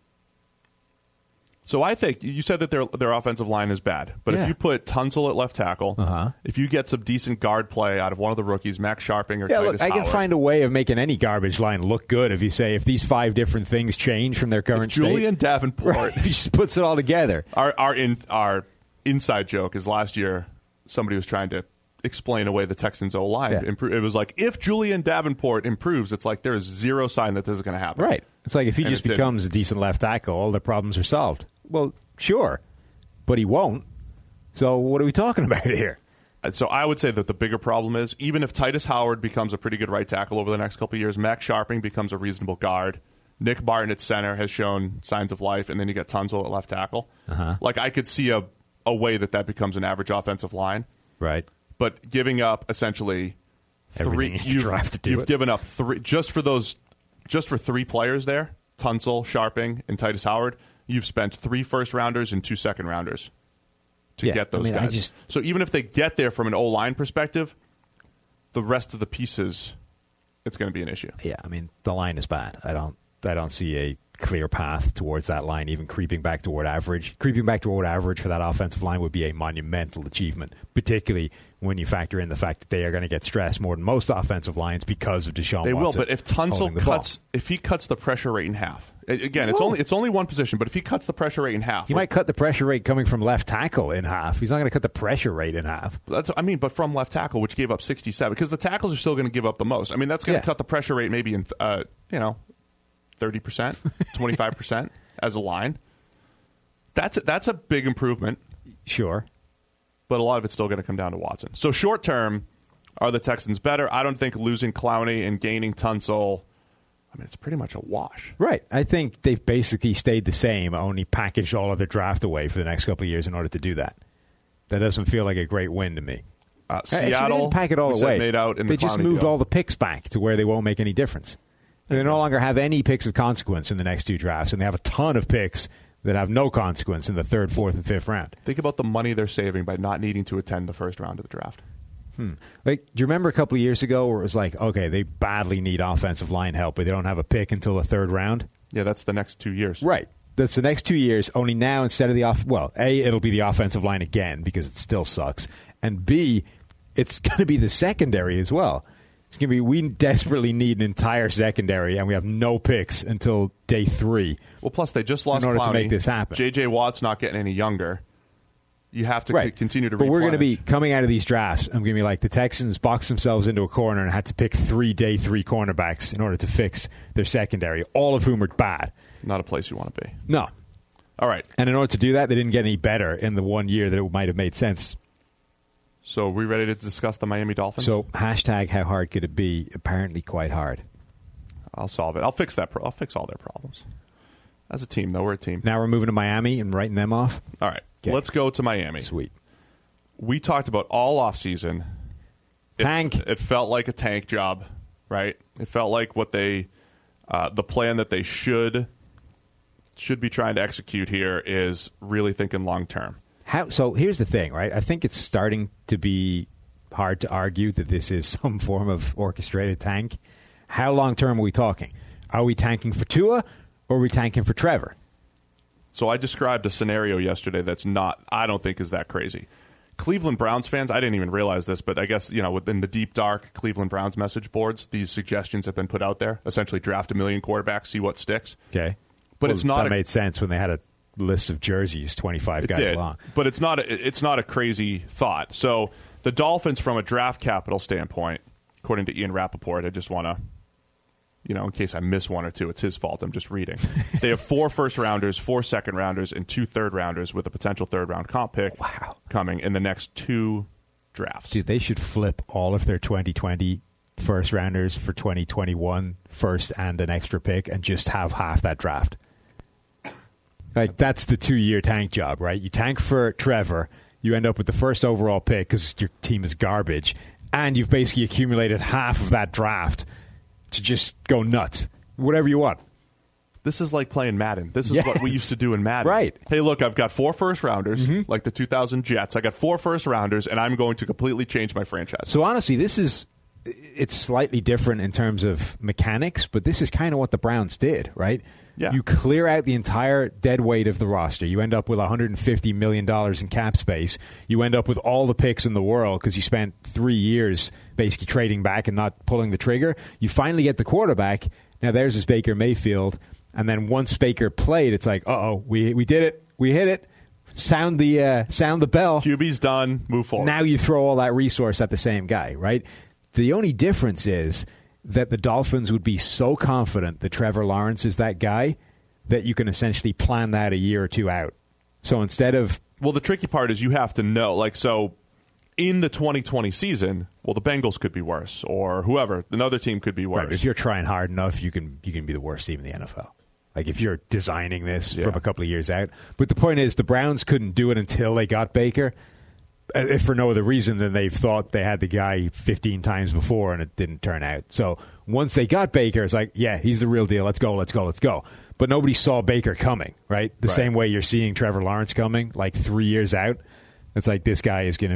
So I think you said that their offensive line is bad, but if you put Tunsil at left tackle, if you get some decent guard play out of one of the rookies, Max Sharping or Titus I can Howard, find a way of making any garbage line look good if you say if these 5 different things change from their current state. Julian Davenport he just puts it all together. Our inside joke is last year somebody was trying to explain away the Texans O-line. Yeah. It was like, if Julian Davenport improves, it's like there is zero sign that this is going to happen. Right. It's like if he just becomes a decent left tackle, all the problems are solved. Well, sure. but he won't. So what are we talking about here? So I would say that the bigger problem is, even if Titus Howard becomes a pretty good right tackle over the next couple of years, Max Sharping becomes a reasonable guard, Nick Barton at center has shown signs of life, and then you got Tunzel at left tackle. Like, I could see a way that becomes an average offensive line. Right. But giving up essentially everything you've given up three just for 3 players there, Tunzel, Sharping, and Titus Howard. You've spent 3 first-rounders and 2 second-rounders to get those guys. So even if they get there from an O-line perspective, the rest of the pieces, it's going to be an issue. Yeah, I mean, the line is bad. I don't see a clear path towards that line, even creeping back toward average. Creeping back toward average for that offensive line would be a monumental achievement, particularly when you factor in the fact that they are going to get stressed more than most offensive lines because of Deshaun Watson. They will, but if Tunzel cuts the pressure rate in half, again, it's only one position, but if he cuts the pressure rate in half, he might cut the pressure rate coming from left tackle in half. He's not going to cut the pressure rate in half. But from left tackle, which gave up 67, because the tackles are still going to give up the most. I mean, that's going to cut the pressure rate maybe in 30%, 25% as a line. That's a big improvement. Sure. But a lot of it's still going to come down to Watson. So short term, are the Texans better? I don't think losing Clowney and gaining Tunzel, I mean, it's pretty much a wash. Right. I think they've basically stayed the same, only packaged all of their draft away for the next couple of years in order to do that. That doesn't feel like a great win to me. Seattle, they didn't pack it all away. They just moved all the picks back to where they won't make any difference. They no longer have any picks of consequence in the next 2 drafts, and they have a ton of picks that have no consequence in the 3rd, 4th, and 5th round. Think about the money they're saving by not needing to attend the first round of the draft. Like, do you remember a couple of years ago where it was like, okay, they badly need offensive line help, but they don't have a pick until the 3rd round? Yeah, that's the next 2 years. Right. That's the next 2 years, only now instead of the A, it'll be the offensive line again because it still sucks, and B, it's going to be the secondary as well. It's going to be, we desperately need an entire secondary, and we have no picks until day 3. Well, plus they just lost in order Clowney. To make this happen. J.J. Watt's not getting any younger. You have to continue to replenish. But we're going to be coming out of these drafts. I'm going to be like the Texans boxed themselves into a corner and had to pick 3 day 3 cornerbacks in order to fix their secondary, all of whom are bad. Not a place you want to be. No. All right. And in order to do that, they didn't get any better in the 1 year that it might have made sense. So are we ready to discuss the Miami Dolphins? So hashtag how hard could it be? Apparently quite hard. I'll solve it. I'll fix that. I'll fix all their problems. As a team, though, we're a team. Now we're moving to Miami and writing them off? All right. Okay. Let's go to Miami. Sweet. We talked about all offseason. Tank. It felt like a tank job, right? It felt like what the plan that they should be trying to execute here is really thinking long term. So here's the thing, right? I think it's starting to be hard to argue that this is some form of orchestrated tank. How long term are we talking? Are we tanking for Tua or are we tanking for Trevor? So I described a scenario yesterday that's I don't think is that crazy. Cleveland Browns fans, I didn't even realize this, but I guess, within the deep, dark Cleveland Browns message boards, these suggestions have been put out there. Essentially draft 1 million quarterbacks, see what sticks. Okay. But it's not... That made sense when they had a list of jerseys 25 guys long. But it's not a crazy thought. So the Dolphins, from a draft capital standpoint, according to Ian Rappaport, I just want to, in case I miss one or two, it's his fault. I'm just reading. They have 4 first-rounders, 4 second-rounders, and 2 third-rounders with a potential third-round comp pick coming in the next 2 drafts. Dude, they should flip all of their 2020 first-rounders for 2021 first and an extra pick and just have half that draft. Like, that's the 2-year tank job, right? You tank for Trevor, you end up with the first overall pick because your team is garbage, and you've basically accumulated half of that draft to just go nuts. Whatever you want. This is like playing Madden. This is what we used to do in Madden. Right. Hey, look, I've got 4 first-rounders, like the 2000 Jets. I got 4 first-rounders, and I'm going to completely change my franchise. So, honestly, it's slightly different in terms of mechanics, but this is kind of what the Browns did, right? Yeah. You clear out the entire dead weight of the roster. You end up with $150 million in cap space. You end up with all the picks in the world because you spent 3 years basically trading back and not pulling the trigger. You finally get the quarterback. Now there's this Baker Mayfield. And then once Baker played, it's like, we did it. We hit it. Sound the bell. QB's done. Move forward. Now you throw all that resource at the same guy, right? The only difference is that the Dolphins would be so confident that Trevor Lawrence is that guy that you can essentially plan that a year or 2 out. So instead of Well, the tricky part is you have to know, like, so in the 2020 season, well, the Bengals could be worse, or whoever, another team could be worse. Right, if you're trying hard enough, you can be the worst team in the NFL. Like, if you're designing this from a couple of years out. But the point is, the Browns couldn't do it until they got Baker, if for no other reason than they've thought they had the guy 15 times before, and it didn't turn out. So once they got Baker, it's like, yeah, he's the real deal. Let's go, let's go, let's go. But nobody saw Baker coming, right? The same way you're seeing Trevor Lawrence coming, like 3 years out. It's like, this guy is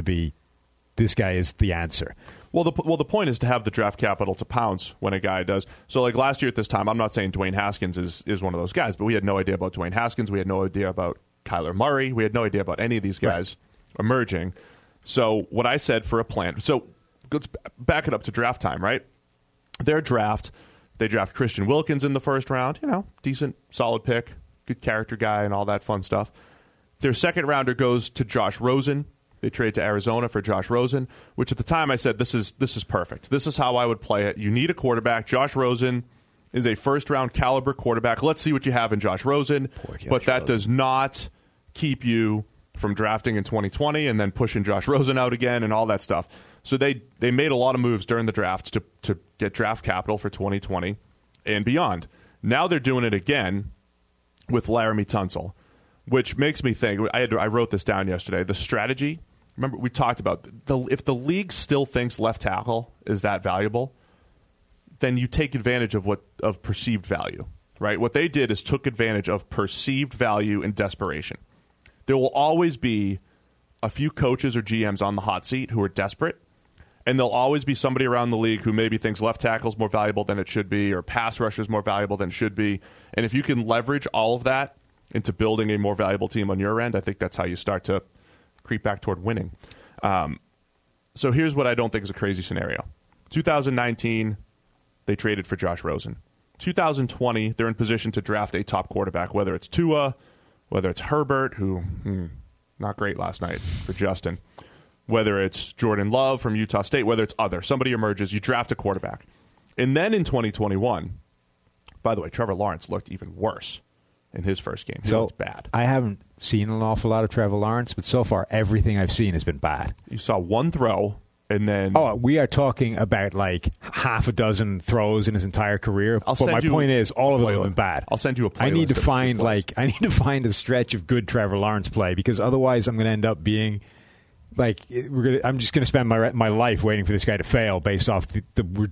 the answer. Well, the point is to have the draft capital to pounce when a guy does. So, like last year at this time, I'm not saying Dwayne Haskins is one of those guys, but we had no idea about Dwayne Haskins. We had no idea about Kyler Murray. We had no idea about any of these guys emerging. So, what I said for a plan. So, let's back it up to draft time, right? Their draft, they draft Christian Wilkins in the first round. You know, decent, solid pick, good character guy, and all that fun stuff. Their second rounder goes to Josh Rosen. They trade to Arizona for Josh Rosen, which at the time I said, this is perfect. This is how I would play it. You need a quarterback. Josh Rosen is a first-round caliber quarterback. Let's see what you have in Josh Rosen. But that does not keep you from drafting in 2020 and then pushing Josh Rosen out again and all that stuff. So they made a lot of moves during the draft to get draft capital for 2020 and beyond. Now they're doing it again with Laramie Tunsil, which makes me think, I wrote this down yesterday, the strategy. Remember, we talked about if the league still thinks left tackle is that valuable, then you take advantage of perceived value, right? What they did is took advantage of perceived value and desperation. There will always be a few coaches or GMs on the hot seat who are desperate, and there'll always be somebody around the league who maybe thinks left tackle is more valuable than it should be, or pass rusher is more valuable than it should be. And if you can leverage all of that into building a more valuable team on your end, I think that's how you start to creep back toward winning. So here's what I don't think is a crazy scenario. 2019, they traded for Josh Rosen. 2020, they're in position to draft a top quarterback, whether it's Tua, whether it's Herbert, who not great last night for Justin, whether it's Jordan Love from Utah State, whether it's other. Somebody emerges, you draft a quarterback. And then in 2021, by the way, Trevor Lawrence looked even worse in his first game. He looked bad. I haven't seen an awful lot of Trevor Lawrence, but so far everything I've seen has been bad. You saw one throw, and then... Oh, we are talking about like half a dozen throws in his entire career. But my point is, all of them have been bad. I'll send you a playlist. I need to find a stretch of good Trevor Lawrence play, because otherwise I'm going to end up being like I'm just going to spend my life waiting for this guy to fail based off the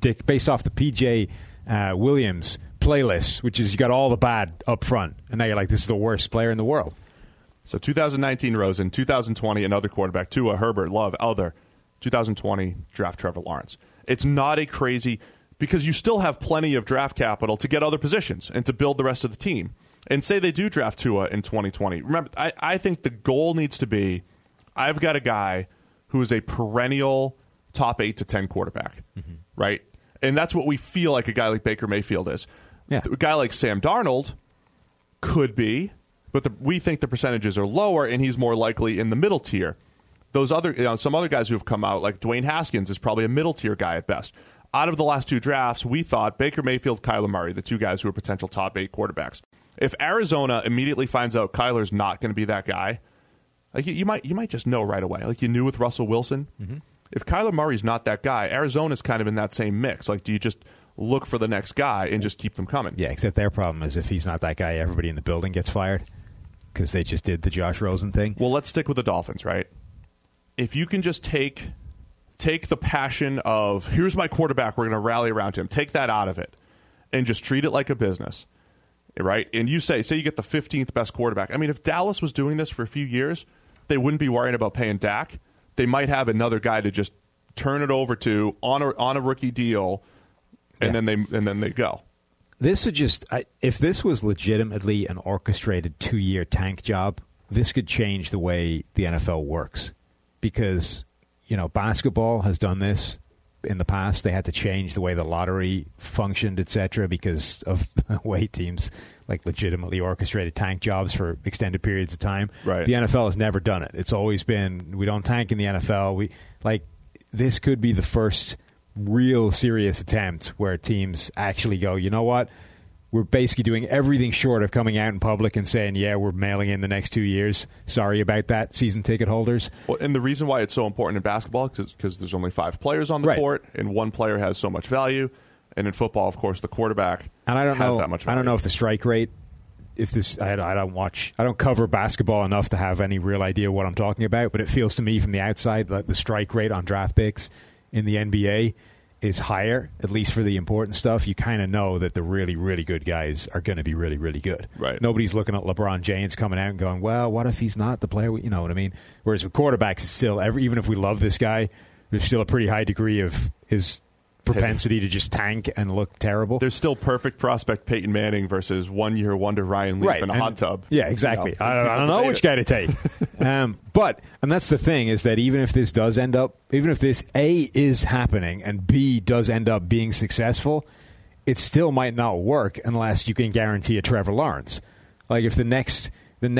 PJ Williams playlist, which is you got all the bad up front, and now you're like, this is the worst player in the world. So 2019 Rosen, 2020 another quarterback, Tua, Herbert, Love, other. 2020 draft Trevor Lawrence. It's not a crazy, because you still have plenty of draft capital to get other positions and to build the rest of the team. And say they do draft Tua in 2020. Remember, I think the goal needs to be, I've got a guy who is a perennial top 8 to 10 quarterback, right? And that's what we feel like a guy like Baker Mayfield is. Yeah. A guy like Sam Darnold could be, but we think the percentages are lower, and he's more likely in the middle tier. Those other, some other guys who have come out, like Dwayne Haskins, is probably a middle tier guy at best. Out of the last two drafts, we thought Baker Mayfield, Kyler Murray, the two guys who are potential top 8 quarterbacks. If Arizona immediately finds out Kyler's not going to be that guy, like you might just know right away. Like you knew with Russell Wilson. If Kyler Murray's not that guy, Arizona's kind of in that same mix. Like, do you just look for the next guy and just keep them coming? Yeah, except their problem is if he's not that guy, everybody in the building gets fired because they just did the Josh Rosen thing. Well, let's stick with the Dolphins, right? If you can just take the passion of, here's my quarterback, we're going to rally around him, take that out of it and just treat it like a business, right? And you say you get the 15th best quarterback. I mean, if Dallas was doing this for a few years, they wouldn't be worrying about paying Dak. They might have another guy to just turn it over to on a rookie deal, and then they go. This would just if this was legitimately an orchestrated 2-year tank job, this could change the way the NFL works, because basketball has done this in the past. They had to change the way the lottery functioned, etc., because of the way teams like legitimately orchestrated tank jobs for extended periods of time. Right. The NFL has never done it. It's always been, we don't tank in the NFL. This could be the first real serious attempt where teams actually go, you know what? we're basically doing everything short of coming out in public and saying, yeah, we're mailing in the next 2 years. Sorry about that, season ticket holders. Well, and the reason why it's so important in basketball is because there's only 5 players on the court, and one player has so much value. And in football, of course, the quarterback has that much value. I don't know if the strike rate, I don't cover basketball enough to have any real idea what I'm talking about, but it feels to me from the outside that the strike rate on draft picks in the NBA is higher, at least for the important stuff. You kind of know that the really, really good guys are going to be really, really good. Right. Nobody's looking at LeBron James coming out and going, well, what if he's not the player? You know what I mean? Whereas with quarterbacks, it's still, even if we love this guy, there's still a pretty high degree of his propensity to just tank and look terrible. There's still perfect prospect Peyton Manning versus one-year wonder Ryan Leaf in a hot tub. Yeah, exactly. I don't know which guy to take. And that's the thing, is that even if this A is happening and B does end up being successful, it still might not work unless you can guarantee a Trevor Lawrence. Like if the next,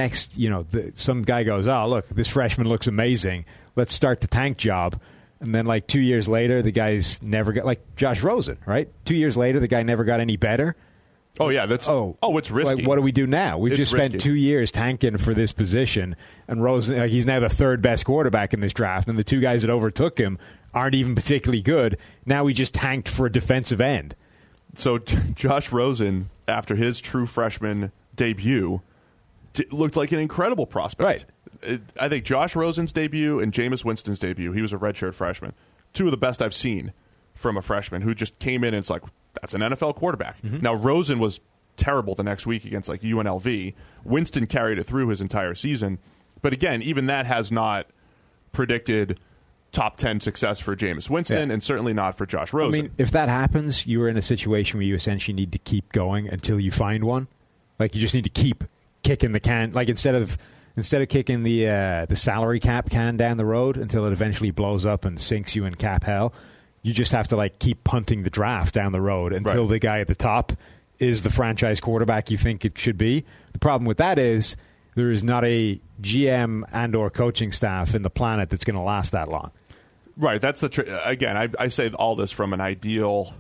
some guy goes, oh, look, this freshman looks amazing. Let's start the tank job. And then, 2 years later, the guy's never got, like Josh Rosen, right? 2 years later, the guy never got any better. Oh, yeah. It's risky. Like, what do we do now? We've just spent 2 years tanking for this position, and Rosen, he's now the third best quarterback in this draft, and the 2 guys that overtook him aren't even particularly good. Now we just tanked for a defensive end. So Josh Rosen, after his true freshman debut, looked like an incredible prospect. Right. I think Josh Rosen's debut and Jameis Winston's debut, he was a redshirt freshman, 2 of the best I've seen from a freshman who just came in and it's like, that's an NFL quarterback. Mm-hmm. Now, Rosen was terrible the next week against UNLV. Winston carried it through his entire season. But again, even that has not predicted top 10 success for Jameis Winston and certainly not for Josh Rosen. I mean, if that happens, you are in a situation where you essentially need to keep going until you find one. You just need to keep kicking the can. Instead of kicking the salary cap can down the road until it eventually blows up and sinks you in cap hell, you just have to keep punting the draft down the road until the guy at the top is the franchise quarterback you think it should be. The problem with that is there is not a GM and or coaching staff in the planet that's going to last that long. Right. That's again, I say all this from an ideal.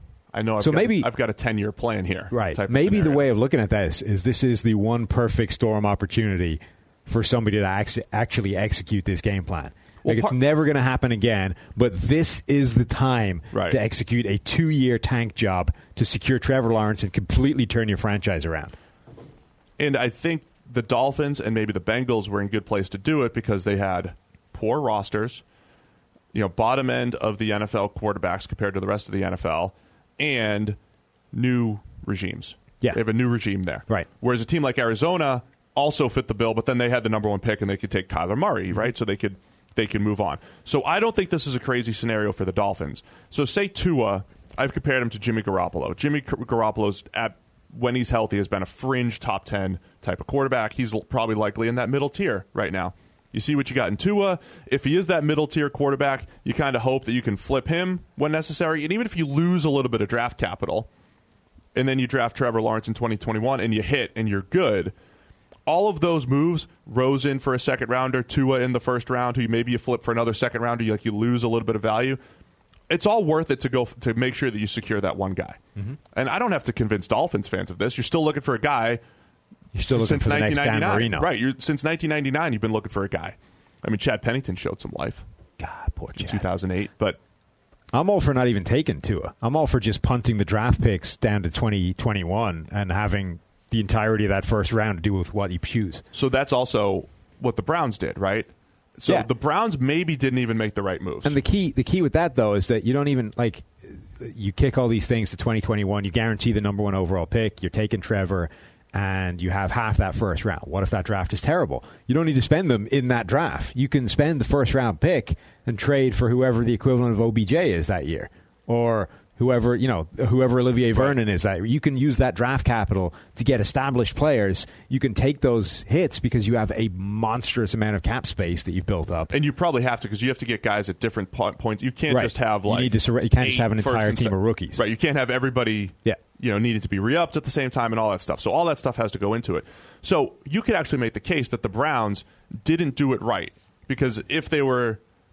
I know I've got a 10-year plan here. Right. Maybe the way of looking at this is the one perfect storm opportunity for somebody to actually execute this game plan. It's never going to happen again, but this is the time to execute a 2-year tank job to secure Trevor Lawrence and completely turn your franchise around. And I think the Dolphins and maybe the Bengals were in a good place to do it because they had poor rosters, bottom end of the NFL quarterbacks compared to the rest of the NFL, and new regimes. Yeah. They have a new regime there. Right. Whereas a team like Arizona also fit the bill, but then they had the number 1 pick and they could take Kyler Murray, right? So they could move on. So I don't think this is a crazy scenario for the Dolphins. So say Tua, I've compared him to Jimmy Garoppolo. Jimmy Garoppolo's when he's healthy has been a fringe top 10 type of quarterback. He's probably likely in that middle tier right now. You see what you got in Tua. If he is that middle tier quarterback, you kind of hope that you can flip him when necessary. And even if you lose a little bit of draft capital, and then you draft Trevor Lawrence in 2021 and you hit and you're good, all of those moves, Rosen for a second rounder, Tua in the first round, who maybe you flip for another second rounder, you lose a little bit of value. It's all worth it to make sure that you secure that one guy. Mm-hmm. And I don't have to convince Dolphins fans of this. You're still looking for a guy. You're still looking for the next Dan Marino. Right. Since 1999, you've been looking for a guy. I mean, Chad Pennington showed some life. God, poor Chad. In 2008. But I'm all for not even taking Tua. I'm all for just punting the draft picks down to 2021 and having the entirety of that first round to do with what you choose. So that's also what the Browns did, right? So the Browns maybe didn't even make the right moves. And the key with that, though, is that you don't even, you kick all these things to 2021, you guarantee the number 1 overall pick, you're taking Trevor, and you have half that first round. What if that draft is terrible? You don't need to spend them in that draft. You can spend the first round pick and trade for whoever the equivalent of OBJ is that year, or whoever Olivier Vernon is. That you can use that draft capital to get established players. You can take those hits because you have a monstrous amount of cap space that you've built up, and you probably have to because you have to get guys at different points. You can't just have you can't just have an entire team of rookies. Right, you can't have everybody. Needed to be re-upped at the same time and all that stuff. So all that stuff has to go into it. So you could actually make the case that the Browns didn't do it right because if they were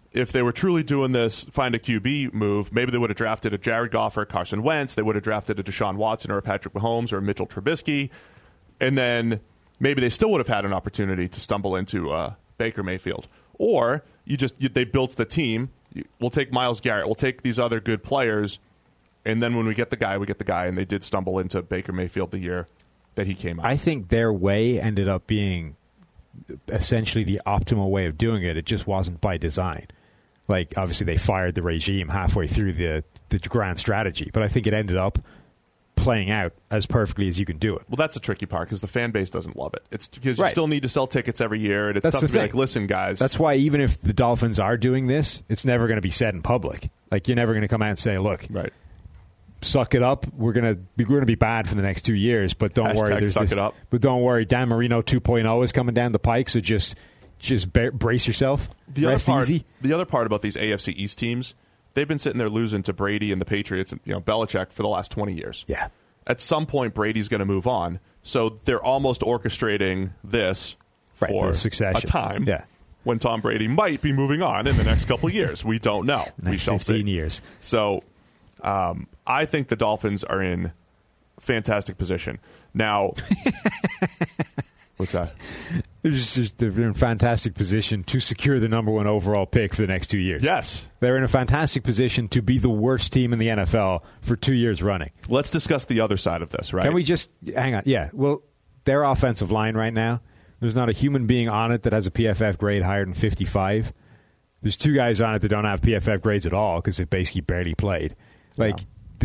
if they were truly doing this, find a QB move, maybe they would have drafted a Jared Goff or a Carson Wentz. They would have drafted a Deshaun Watson or a Patrick Mahomes or a Mitchell Trubisky. And then maybe they still would have had an opportunity to stumble into Baker Mayfield. Or they built the team. We'll take Myles Garrett. We'll take these other good players. And then when we get the guy, we get the guy. And they did stumble into Baker Mayfield the year that he came out. I think their way ended up being essentially the optimal way of doing it. It just wasn't by design. Like, obviously, they fired the regime halfway through the grand strategy. But I think it ended up playing out as perfectly as you can do it. Well, that's the tricky part because the fan base doesn't love it. It's because right. You still need to sell tickets every year, and it's That's tough to be like, listen, guys. That's why even if the Dolphins are doing this, it's never going to be said in public. Like, you're never going to come out and say, look, right. Suck it up. We're going to be bad for the next 2 years, but don't worry. Suck it up. But don't worry. Dan Marino 2.0 is coming down the pike, so just brace yourself. Rest easy. The other part about these AFC East teams, they've been sitting there losing to Brady and the Patriots and Belichick for the last 20 years. Yeah. At some point, Brady's going to move on, so they're almost orchestrating this for a time. Yeah. When Tom Brady might be moving on in the next couple of years. We don't know. Next 15 years. So I think the Dolphins are in fantastic position. Now, what's that? They're in fantastic position to secure the number 1 overall pick for the next 2 years. Yes. They're in a fantastic position to be the worst team in the NFL for 2 years running. Let's discuss the other side of this, right? Can we just hang on? Yeah. Well, their offensive line right now, there's not a human being on it that has a PFF grade higher than 55. There's 2 guys on it that don't have PFF grades at all because they've basically barely played. Like,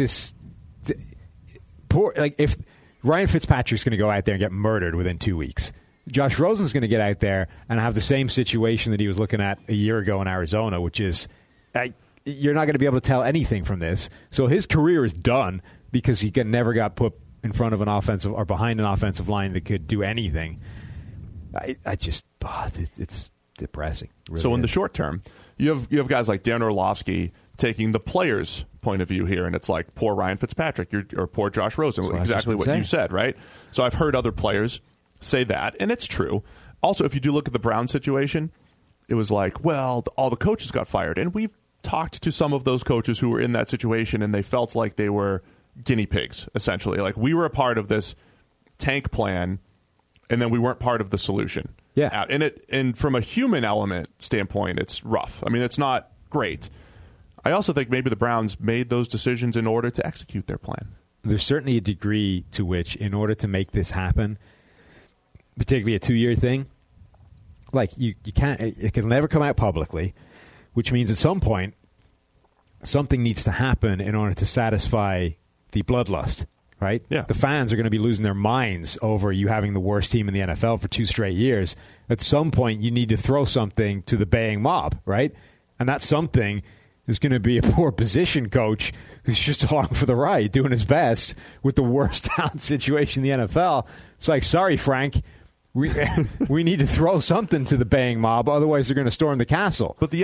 if Ryan Fitzpatrick's going to go out there and get murdered within 2 weeks, Josh Rosen's going to get out there and have the same situation that he was looking at a year ago in Arizona, which is you're not going to be able to tell anything from this. So his career is done because he never got put in front of an offensive or behind an offensive line that could do anything. It's depressing. Really so in is. the short term, you have guys like Dan Orlovsky taking the player's point of view here, and it's like poor Ryan Fitzpatrick or poor Josh Rosen, exactly what you said, right? So I've heard other players say that, and it's true. Also, if you do look at the Brown situation, it was like, well, all the coaches got fired, and we've talked to some of those coaches who were in that situation, and they felt like they were guinea pigs, essentially. Like, we were a part of this tank plan, and then we weren't part of the solution. Yeah. And from a human element standpoint, it's rough. I mean, it's not great. I also think maybe the Browns made those decisions in order to execute their plan. There's certainly a degree to which, in order to make this happen, particularly a 2-year thing, like you can't, it can never come out publicly, which means at some point something needs to happen in order to satisfy the bloodlust, right? Yeah. The fans are going to be losing their minds over you having the worst team in the NFL for 2 straight years. At some point, you need to throw something to the baying mob, right? And that something is going to be a poor position coach who's just along for the ride, doing his best with the worst talent situation in the NFL. It's like, sorry, Frank, we need to throw something to the baying mob, otherwise they're going to storm the castle. But the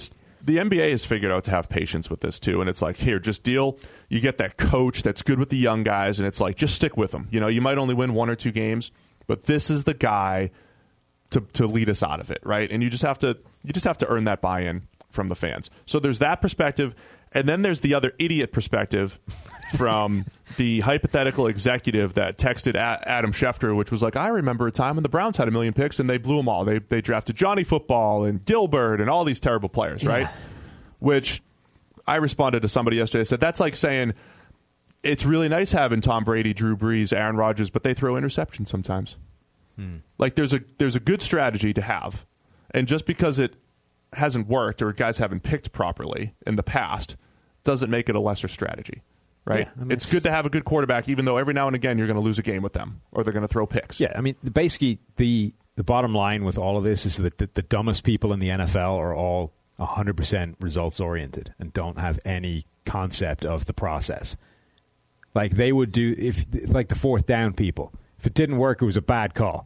NBA has figured out to have patience with this too, and it's like, here, just deal. You get that coach that's good with the young guys, and it's like, just stick with them. You might only win 1 or 2 games, but this is the guy to lead us out of it, right? And you just have to earn that buy-in from the fans. So there's that perspective, and then there's the other idiot perspective from the hypothetical executive that texted Adam Schefter, which was like, I remember a time when the Browns had 1 million picks and they blew them all. They drafted Johnny Football and Gilbert and all these terrible players, right? Which I responded to somebody yesterday. I said, that's like saying it's really nice having Tom Brady, Drew Brees, Aaron Rodgers, but they throw interceptions sometimes. Like there's a good strategy to have, and just because it hasn't worked or guys haven't picked properly in the past doesn't make it a lesser strategy, right? Yeah, I mean, it's good to have a good quarterback, even though every now and again you're going to lose a game with them or they're going to throw picks. Yeah, I mean, basically the bottom line with all of this is that the dumbest people in the NFL are all 100% results oriented and don't have any concept of the process. Like they would do like the 4th down people. If it didn't work, it was a bad call.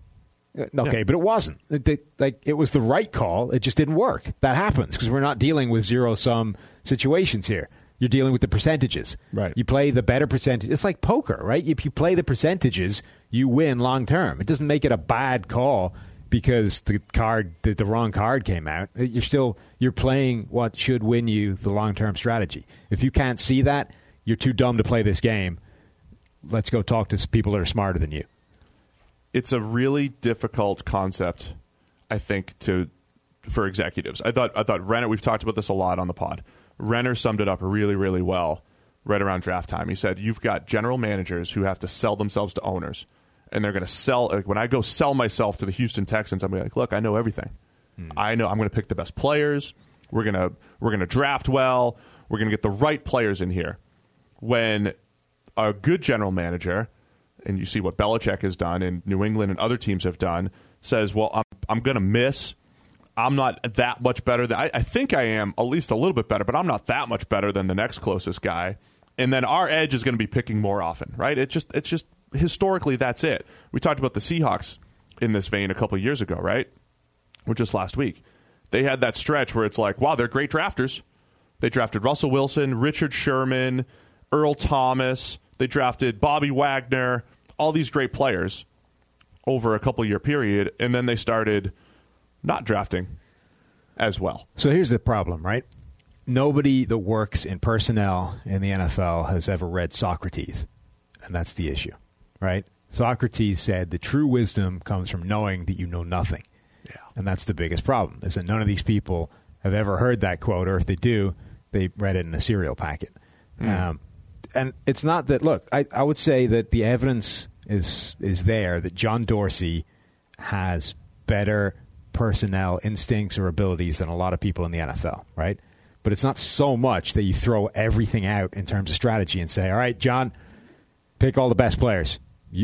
Okay, but it wasn't. It was the right call. It just didn't work. That happens because we're not dealing with zero-sum situations here. You're dealing with the percentages. Right. You play the better percentage. It's like poker, right? If you play the percentages, you win long term. It doesn't make it a bad call because the wrong card came out. You're playing what should win you the long-term strategy. If you can't see that, you're too dumb to play this game. Let's go talk to people that are smarter than you. It's a really difficult concept, I think, for executives. I thought Renner, we've talked about this a lot on the pod. Renner summed it up really, really well right around draft time. He said, you've got general managers who have to sell themselves to owners. And they're going to sell. When I go sell myself to the Houston Texans, I'm going to be like, look, I know everything. I know I'm going to pick the best players. We're going to draft well. We're going to get the right players in here. When a good general manager, and you see what Belichick has done and New England and other teams have done, says, well, I'm going to miss. I'm not that much better. I think I am at least a little bit better, but I'm not that much better than the next closest guy. And then our edge is going to be picking more often, right? It's just historically, that's it. We talked about the Seahawks in this vein a couple of years ago, right? Or just last week. They had that stretch where it's like, wow, they're great drafters. They drafted Russell Wilson, Richard Sherman, Earl Thomas. They drafted Bobby Wagner, all these great players over a couple-year period, and then they started not drafting as well. So here's the problem, right? Nobody that works in personnel in the NFL has ever read Socrates, and that's the issue. Right? Socrates said the true wisdom comes from knowing that you know nothing. Yeah. And that's the biggest problem, is that none of these people have ever heard that quote, or if they do, they read it in a cereal packet. And it's not that, look, I would say that the evidence is there that John Dorsey has better personnel instincts or abilities than a lot of people in the NFL, right? But it's not so much that you throw everything out in terms of strategy and say, all right, John, pick all the best players. You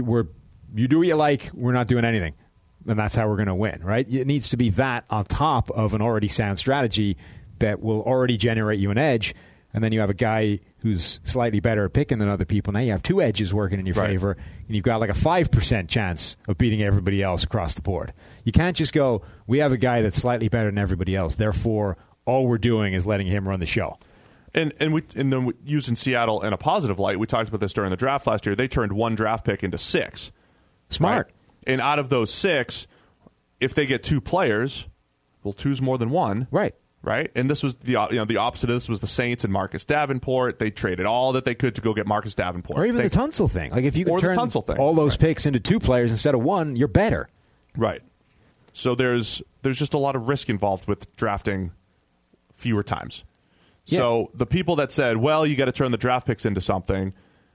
do what you like. We're not doing anything. And that's how we're going to win, right? It needs to be that on top of an already sound strategy that will already generate you an edge. And then you have a guy who's slightly better at picking than other people. Now you have two edges working in your favor, and you've got like a 5% chance of beating everybody else across the board. You can't just go, we have a guy that's slightly better than everybody else. Therefore, all we're doing is letting him run the show. And then using Seattle in a positive light, we talked about this during the draft last year. They turned one draft pick into 6. Smart. Right? And out of those 6, if they get 2 players, well, 2's more than 1. Right. Right? And this was the opposite of this was the Saints and Marcus Davenport. They traded all that they could to go get Marcus Davenport. Or even the Tunsil thing. Like if you can turn all those picks into 2 players instead of 1, you're better. Right. So there's just a lot of risk involved with drafting fewer times. Yeah. So the people that said, well, you got to turn the draft picks into something,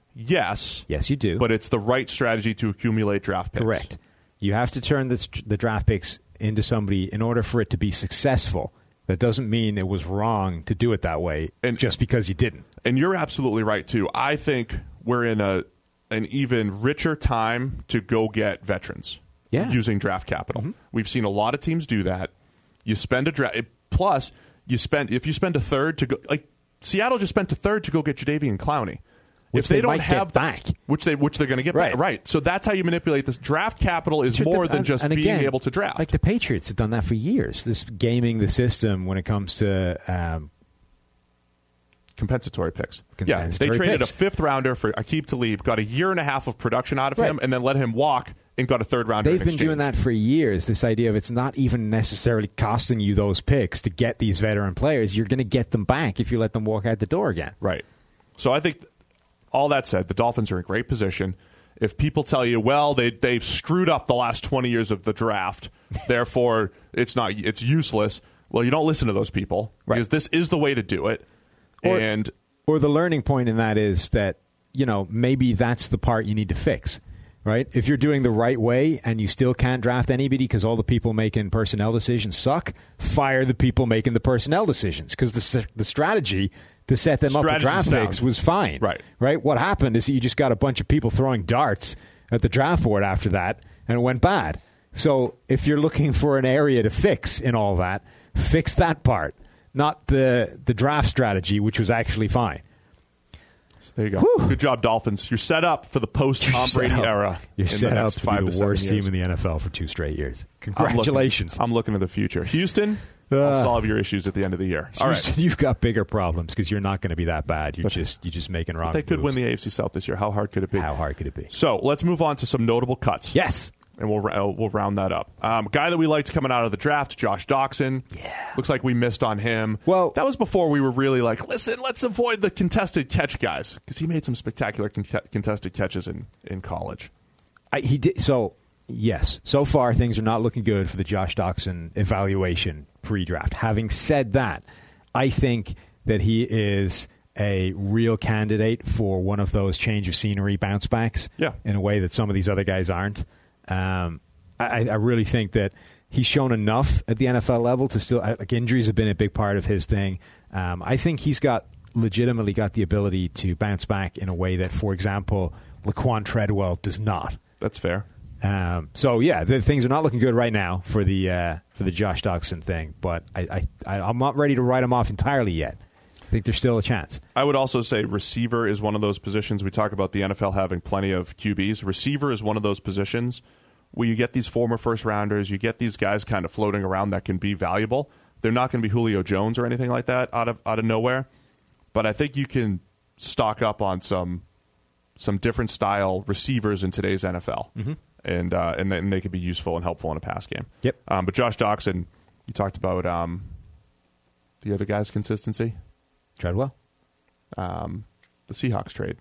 yes. Yes, you do. But it's the right strategy to accumulate draft picks. Correct. You have to turn the draft picks into somebody in order for it to be successful. That doesn't mean it was wrong to do it that way just because you didn't. And you're absolutely right, too. I think we're in an even richer time to go get veterans using draft capital. Mm-hmm. We've seen a lot of teams do that. You spend a draft. Plus, if you spend a third to go, like Seattle just spent a third to go get Jadeveon Clowney, which they don't have back, which they're going to get back, right? So that's how you manipulate this. Draft capital is more than just being able to draft. Like the Patriots have done that for years. This gaming the system when it comes to compensatory picks. They traded a 5th rounder for Aqib Talib, got a year and a half of production out of him, and then let him walk and got a 3rd rounder. They've been doing that for years. This idea of it's not even necessarily costing you those picks to get these veteran players. You're going to get them back if you let them walk out the door again. Right. So I think all that said, the Dolphins are in a great position. If people tell you, well, they've screwed up the last 20 years of the draft, therefore it's useless. Well, you don't listen to those people because this is the way to do it. Or the learning point in that is that, maybe that's the part you need to fix. Right? If you're doing the right way and you still can't draft anybody because all the people making personnel decisions suck, fire the people making the personnel decisions because the strategy to set them up with draft picks was fine. Right? What happened is that you just got a bunch of people throwing darts at the draft board after that, and it went bad. So if you're looking for an area to fix in all that, fix that part, not the draft strategy, which was actually fine. There you go. Whew. Good job, Dolphins. You're set up for the post-Tom Brady era. You're set up to be the worst team in the NFL for 2 straight years. Congratulations. I'm looking to the future. Houston, I'll solve your issues at the end of the year. All right. You've got bigger problems because you're not going to be that bad. You're just making wrong moves. They could win the AFC South this year. How hard could it be? How hard could it be? So let's move on to some notable cuts. Yes. and we'll round that up. Guy that we liked coming out of the draft, Josh Doxson. Yeah. Looks like we missed on him. Well, that was before we were really like, listen, let's avoid the contested catch guys, because he made some spectacular contested catches in college. He did. So, yes, so far things are not looking good for the Josh Doxson evaluation pre-draft. Having said that, I think that he is a real candidate for one of those change of scenery bounce backs in a way that some of these other guys aren't. I really think that he's shown enough at the NFL level to still, like, injuries have been a big part of his thing. I think he's legitimately got the ability to bounce back in a way that, for example, Laquan Treadwell does not. That's fair. So yeah, things are not looking good right now for the Josh Doxson thing, but I'm not ready to write him off entirely yet. I think there's still a chance. I would also say receiver is one of those positions. We talk about the NFL having plenty of QBs. Receiver is one of those positions where you get these former first-rounders, you get these guys kind of floating around that can be valuable. They're not going to be Julio Jones or anything like that out of nowhere, but I think you can stock up on some different style receivers in today's NFL, and then they could be useful and helpful in a pass game. Yep. But Josh Doxson, you talked about the other guy's consistency. Treadwell? The Seahawks trade.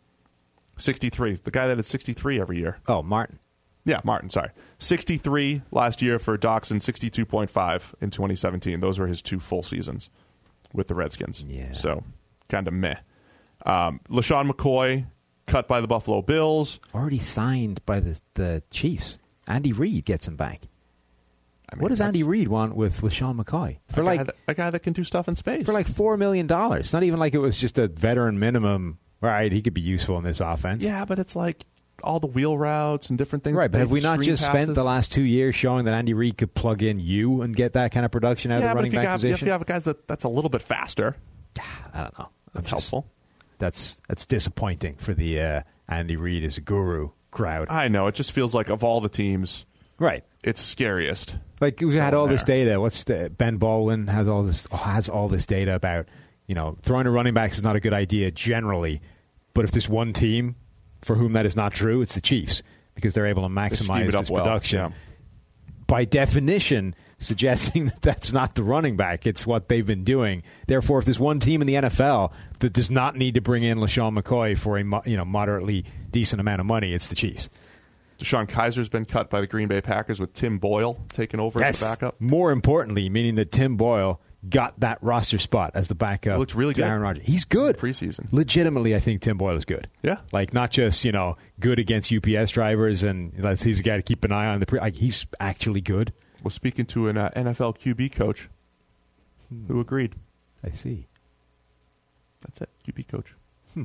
63. The guy that had 63 every year. Oh, Martin. Yeah, Martin, sorry. 63 last year for Doxson, 62.5 in 2017. Those were his 2 full seasons with the Redskins. Yeah. So, kind of meh. LaShawn McCoy, cut by the Buffalo Bills. Already signed by the Chiefs. Andy Reid gets him back. I mean, what does Andy Reid want with LaShawn McCoy? For a guy that can do stuff in space. For like $4 million. It's not even like it was just a veteran minimum. Right, he could be useful in this offense. Yeah, but it's like all the wheel routes and different things. Right, but have we not just passes? spent the last 2 years showing that Andy Reid could plug in you and get that kind of production out of the running back position? If you have guys that's a little bit faster, I don't know. That's helpful. That's disappointing for the Andy Reid is a guru crowd. I know. It just feels like of all the teams, right, it's scariest. Like we had all this data. Ben Baldwin has all this data about, throwing to running backs is not a good idea generally, but if there's one team for whom that is not true, it's the Chiefs, because they're able to maximize this production. Yeah. By definition, suggesting that that's not the running back. It's what they've been doing. Therefore, if there's one team in the NFL that does not need to bring in LaShawn McCoy for a moderately decent amount of money, it's the Chiefs. DeShone Kizer's been cut by the Green Bay Packers with Tim Boyle taking over as the backup. More importantly, meaning that Tim Boyle got that roster spot as the backup. He looks really good. Aaron Rodgers. He's good. Preseason. Legitimately, I think Tim Boyle is good. Yeah. Like, not just, good against UPS drivers and he's a guy to keep an eye on. He's actually good. Was speaking to an NFL QB coach who agreed. I see. That's it. QB coach.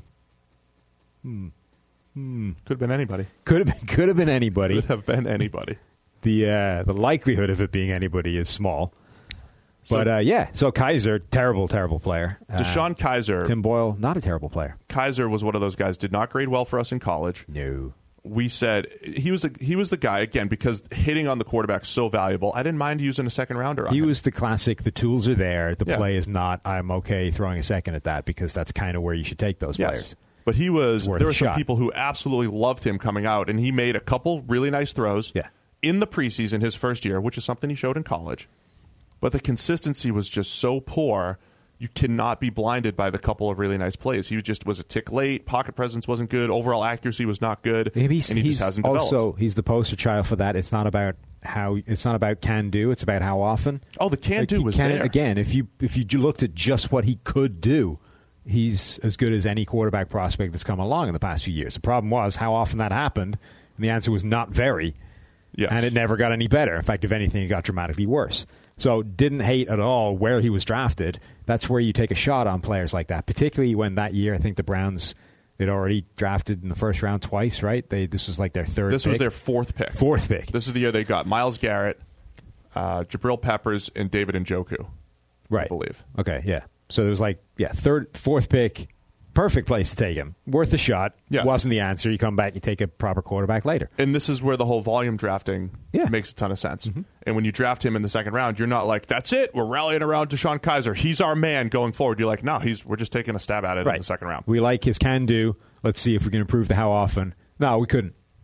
Could have been anybody. Could have been anybody. Could have been anybody. The likelihood of it being anybody is small. But, so Kizer, terrible, terrible player. DeShone Kizer. Tim Boyle, not a terrible player. Kizer was one of those guys, did not grade well for us in college. No. We said he was the guy, again, because hitting on the quarterback is so valuable. I didn't mind using a second rounder on him. He was the classic, the tools are there, the play is not, I'm okay throwing a second at that, because that's kind of where you should take those players. But there were some people who absolutely loved him coming out, and he made a couple really nice throws in the preseason, his first year, which is something he showed in college. But the consistency was just so poor, you cannot be blinded by the couple of really nice plays. He just was a tick late, pocket presence wasn't good, overall accuracy was not good, and he just hasn't developed. Also, he's the poster child for that. It's not about can do, it's about how often. Oh, the can do was there. Again, if you looked at just what he could do, he's as good as any quarterback prospect that's come along in the past few years. The problem was how often that happened, and the answer was not very. Yes. And it never got any better. In fact, if anything, it got dramatically worse. So didn't hate at all where he was drafted. That's where you take a shot on players like that, particularly when that year, I think the Browns, they'd already drafted in the first round twice, right? This was like their third pick. This was their fourth pick. Fourth pick. This is the year they got Myles Garrett, Jabril Peppers, and David Njoku, right. I believe. Okay, yeah. So there was fourth pick, perfect place to take him. Worth a shot. Yes. Wasn't the answer. You come back, you take a proper quarterback later. And this is where the whole volume drafting makes a ton of sense. Mm-hmm. And when you draft him in the second round, you're not like, that's it, we're rallying around DeShone Kizer. He's our man going forward. You're like, no, we're just taking a stab at it in the second round. We like his can-do. Let's see if we can improve the how often. No, we couldn't.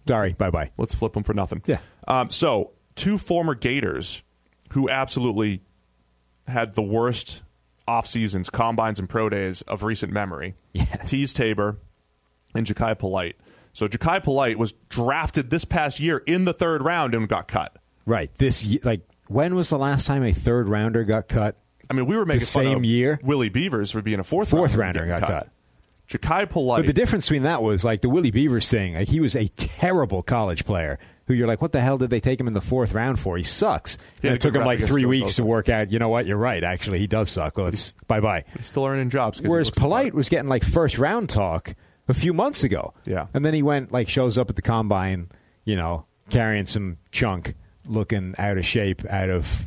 Sorry, bye-bye. Let's flip them for nothing. Yeah. So, two former Gators who absolutely had the worst off seasons, combines, and pro days of recent memory. Yes. Tease Tabor and Ja'Kai Polite. So Ja'Kai Polite was drafted this past year in the third round and got cut. Right. When was the last time a third rounder got cut? I mean, we were making the fun same of year? Willie Beavers for being a fourth rounder got cut. Ja'Kai Polite. But the difference between that was like the Willie Beavers thing. Like, he was a terrible college player who you're like, what the hell did they take him in the fourth round for? He sucks. And it took him like 3 weeks to work out, you know what, you're right, actually, he does suck. Well, it's bye-bye. He's still earning jobs. Whereas Polite was getting like first round talk a few months ago. Yeah. And then he shows up at the combine, carrying some chunk, looking out of shape, out of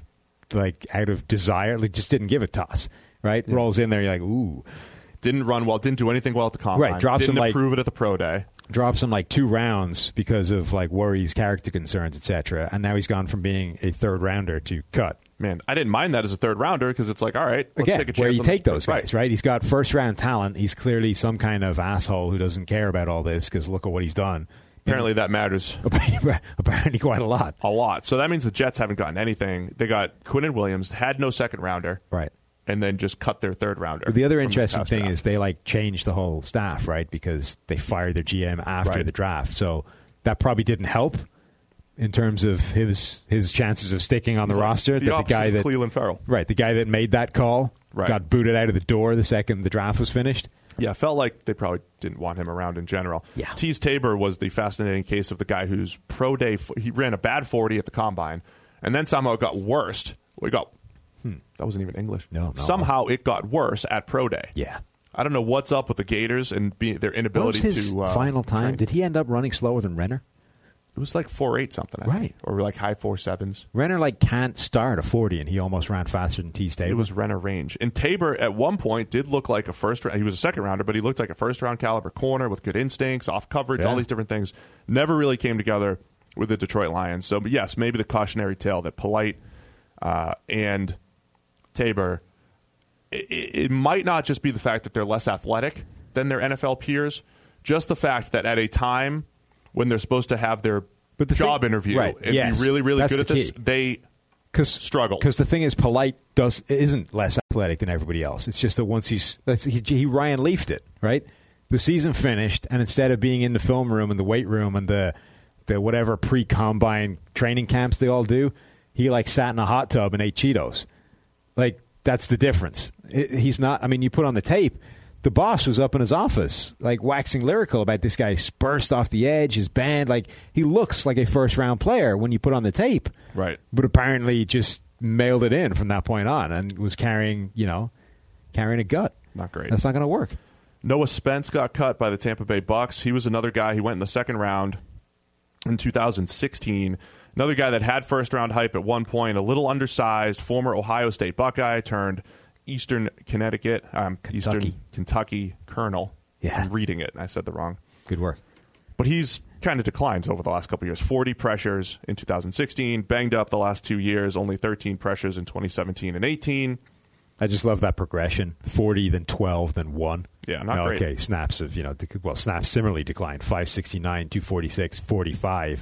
desire. Like, just didn't give a toss, right? Yeah. Rolls in there, you're like, ooh. Didn't run well, didn't do anything well at the combine. Right, didn't improve it at the pro day. Drops him like 2 rounds because of like worries, character concerns, etc. And now he's gone from being a third rounder to cut. Man, I didn't mind that as a third rounder because it's like, all right, let's take a chance. Where you take those guys, right? He's got first round talent. He's clearly some kind of asshole who doesn't care about all this because look at what he's done. Apparently that matters. Apparently quite a lot. A lot. So that means the Jets haven't gotten anything. They got Quinnen Williams, had no second rounder. Right. And then just cut their third rounder. The other interesting thing is they changed the whole staff, right? Because they fired their GM after the draft. So that probably didn't help in terms of his chances of sticking on the roster. The guy that Cleveland Farrell. Right, the guy that made that call got booted out of the door the second the draft was finished. Yeah, felt like they probably didn't want him around in general. Yeah. Tease Tabor was the fascinating case of the guy whose pro day, he ran a bad 40 at the combine, and then somehow it got worse. That wasn't even English. No, somehow it got worse at pro day. Yeah. I don't know what's up with the Gators and their inability to. What was his final time? Train. Did he end up running slower than Renner? It was like 4.8 something, I think. Or like high 4.7s. Renner can't start a 40, and he almost ran faster than Tease Tabor. It was Renner range. And Tabor at one point did look like a first round. He was a second rounder, but he looked like a first round caliber corner with good instincts, off coverage, all these different things. Never really came together with the Detroit Lions. So, but yes, maybe the cautionary tale that Polite and Tabor, it might not just be the fact that they're less athletic than their NFL peers, just the fact that at a time when they're supposed to have their job interview and be really, really That's good at this, they struggle. Because the thing is, Polite isn't less athletic than everybody else. It's just that once he Ryan Leafed it, right? The season finished, and instead of being in the film room and the weight room and the whatever pre-combine training camps they all do, he sat in a hot tub and ate Cheetos. That's the difference. He's not. I mean, you put on the tape. The boss was up in his office, waxing lyrical about this guy burst off the edge, his band. He looks like a first-round player when you put on the tape. Right. But apparently just mailed it in from that point on and was carrying a gut. Not great. That's not going to work. Noah Spence got cut by the Tampa Bay Bucks. He was another guy. He went in the second round in 2016. Another guy that had first-round hype at one point, a little undersized, former Ohio State Buckeye turned Eastern Kentucky Colonel. Yeah. I'm reading it. I said the wrong. Good work. But he's kind of declined over the last couple of years. 40 pressures in 2016, banged up the last 2 years, only 13 pressures in 2017 and 18. I just love that progression. 40, then 12, then 1. Yeah, not great. Okay, snaps snaps similarly declined. 569, 246, 45.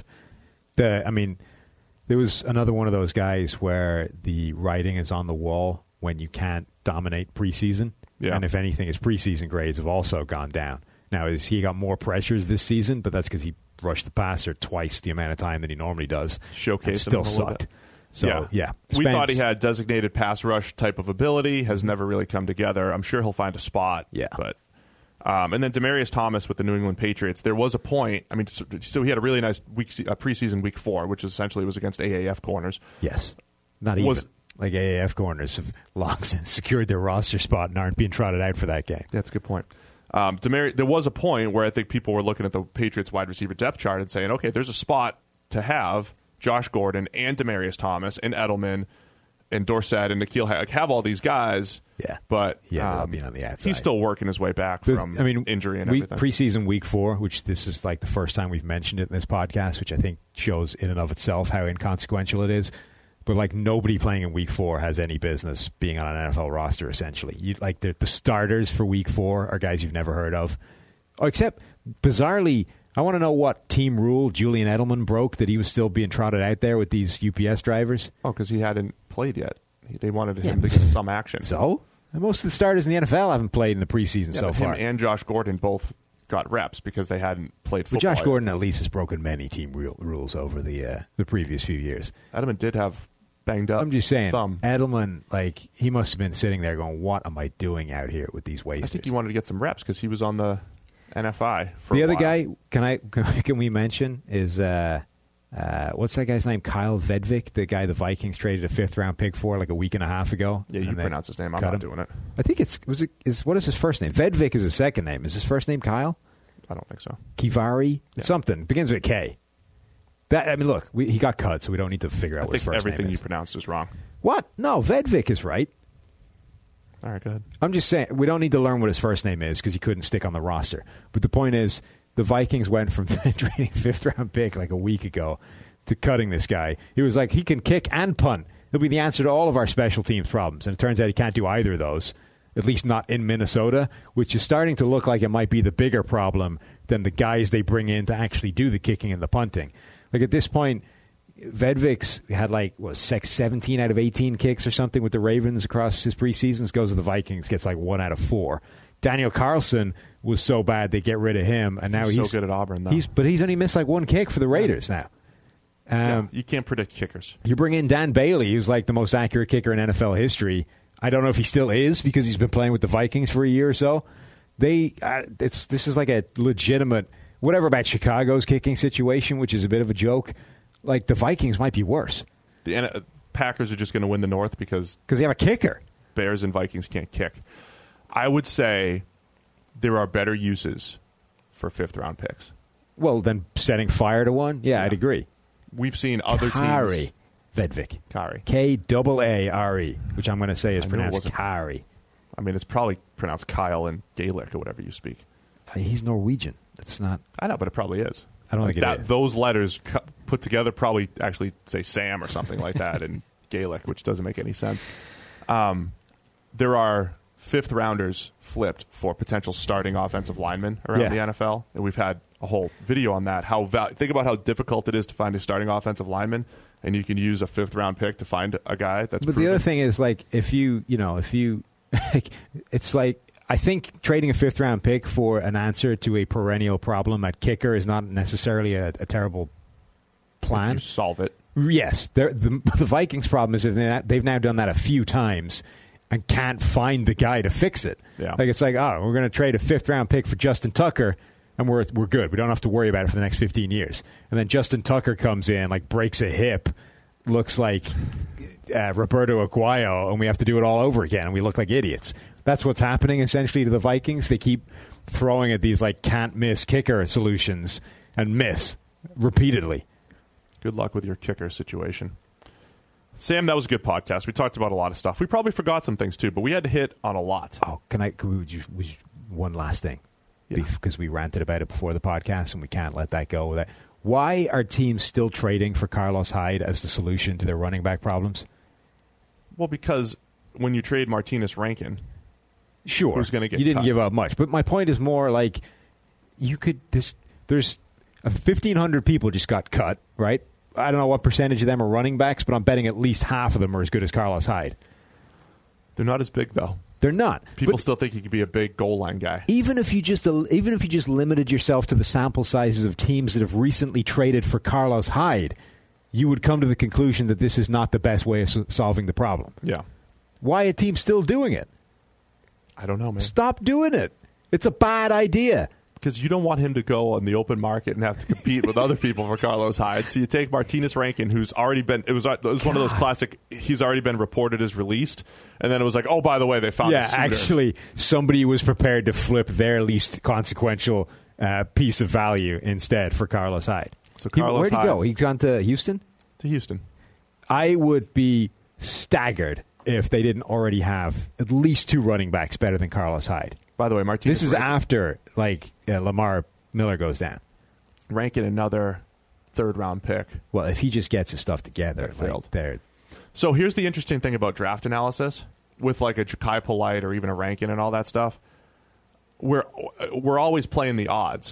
There was another one of those guys where the writing is on the wall when you can't dominate preseason. Yeah. And if anything, his preseason grades have also gone down. Now, he got more pressures this season, but that's because he rushed the passer twice the amount of time that he normally does. Showcase still him a little sucked. bit. So, yeah. We thought he had designated pass rush type of ability, has never really come together. I'm sure he'll find a spot. Yeah. But and then Demaryius Thomas with the New England Patriots. There was a point. I mean, so he had a really nice preseason week 4, which essentially was against AAF corners. Yes. Not even. AAF corners have long since secured their roster spot and aren't being trotted out for that game. That's a good point. There was a point where I think people were looking at the Patriots wide receiver depth chart and saying, okay, there's a spot to have Josh Gordon and Demaryius Thomas and Edelman and Dorsett and N'Keal have all these guys. Yeah. But they'll be on the outside. He's still working his way back from injury and everything. Preseason week 4, which this is the first time we've mentioned it in this podcast, which I think shows in and of itself how inconsequential it is. But nobody playing in week 4 has any business being on an NFL roster. Essentially, the starters for week 4 are guys you've never heard of, except bizarrely I want to know what team rule Julian Edelman broke that he was still being trotted out there with these UPS drivers. Oh, because he hadn't played yet. They wanted him to get some action. So? And most of the starters in the NFL haven't played in the preseason so far. Him and Josh Gordon both got reps because they hadn't played football. But Josh Gordon at least has broken many team rules over the previous few years. Edelman did have banged up. I'm just saying, thumb. Edelman, like, he must have been sitting there going, what am I doing out here with these wasters? I think he wanted to get some reps because he was on the NFI for the a other while. guy, can we mention, is what's that guy's name? Kyle Vedvik, the guy the Vikings traded a 5th-round pick for like a week and a half ago. Yeah, you pronounce his name. I'm not doing it. I think what is his first name? Vedvik is his second name. Is his first name Kyle? I don't think so. Kivari? Yeah. Something. Begins with K. Look, he got cut, so we don't need to figure out what his first name is. Everything you pronounced is wrong. What? No, Vedvik is right. All right, go ahead. I'm just saying, we don't need to learn what his first name is because he couldn't stick on the roster. But the point is, the Vikings went from trading 5th-round pick like a week ago to cutting this guy. He was like, he can kick and punt. He'll be the answer to all of our special teams problems. And it turns out he can't do either of those, at least not in Minnesota, which is starting to look like it might be the bigger problem than the guys they bring in to actually do the kicking and the punting. Like at this point, Vedvik's had 17 out of 18 kicks or something with the Ravens across his preseasons, goes to the Vikings, gets 1 out of 4. Daniel Carlson was so bad they get rid of him, and now he's so good at Auburn, though. But he's only missed 1 kick for the Raiders now. You can't predict kickers. You bring in Dan Bailey, who's the most accurate kicker in NFL history. I don't know if he still is because he's been playing with the Vikings for a year or so. This is like a legitimate, whatever about Chicago's kicking situation, which is a bit of a joke. The Vikings might be worse. The Packers are just going to win the North because they have a kicker. Bears and Vikings can't kick. I would say there are better uses for 5th-round picks. Well, then setting fire to one? Yeah, I'd agree. We've seen other teams. Vedvik. Kari. K-A-A-R-E, which I'm going to say is pronounced Kari. I mean, it's probably pronounced Kyle in Gaelic or whatever you speak. He's Norwegian. It's not. I know, but it probably is. I don't think it is. Those letters put together probably actually say Sam or something like that in Gaelic, which doesn't make any sense. There are 5th-rounders flipped for potential starting offensive linemen around the NFL, and we've had a whole video on that. Think about how difficult it is to find a starting offensive lineman, and you can use a 5th-round pick to find a guy that's. But proven. The other thing is, if you it's I think trading a 5th-round pick for an answer to a perennial problem at kicker is not necessarily a terrible plan. If you solve it. Yes. The Vikings' problem is they've now done that a few times and can't find the guy to fix it. Yeah. It's we're going to trade a 5th-round pick for Justin Tucker, and we're good. We don't have to worry about it for the next 15 years. And then Justin Tucker comes in, breaks a hip, looks like Roberto Aguayo, and we have to do it all over again, and we look like idiots. That's what's happening essentially to the Vikings. They keep throwing at these can't-miss kicker solutions and miss repeatedly. Good luck with your kicker situation. Sam, that was a good podcast. We talked about a lot of stuff. We probably forgot some things too, but we had to hit on a lot. Oh, would you one last thing? Yeah. Because we ranted about it before the podcast, and we can't let that go. Why are teams still trading for Carlos Hyde as the solution to their running back problems? Well, because when you trade Martinez Rankin, sure, who's going to get you didn't cut? give up much. But my point is more there's 1,500 people just got cut, right? I don't know what percentage of them are running backs, but I'm betting at least half of them are as good as Carlos Hyde. They're not as big, though. They're not. People still think he could be a big goal line guy. Even if you just limited yourself to the sample sizes of teams that have recently traded for Carlos Hyde, you would come to the conclusion that this is not the best way of solving the problem. Yeah. Why are teams still doing it? I don't know, man. Stop doing it. It's a bad idea. Because you don't want him to go on the open market and have to compete with other people for Carlos Hyde. So you take Martinez Rankin, who's already been – it was one of those classic – he's already been reported as released. And then it was oh, by the way, they found a suitor. Actually, somebody was prepared to flip their least consequential piece of value instead for Carlos Hyde. So Carlos where'd he go? He's gone to Houston? To Houston. I would be staggered if they didn't already have at least 2 running backs better than Carlos Hyde. By the way, Martinez. This is after Lamar Miller goes down. Rankin, another 3rd-round pick. Well, if he just gets his stuff together, So here's the interesting thing about draft analysis with a Ja'Kai Polite or even a Rankin and all that stuff. We're always playing the odds.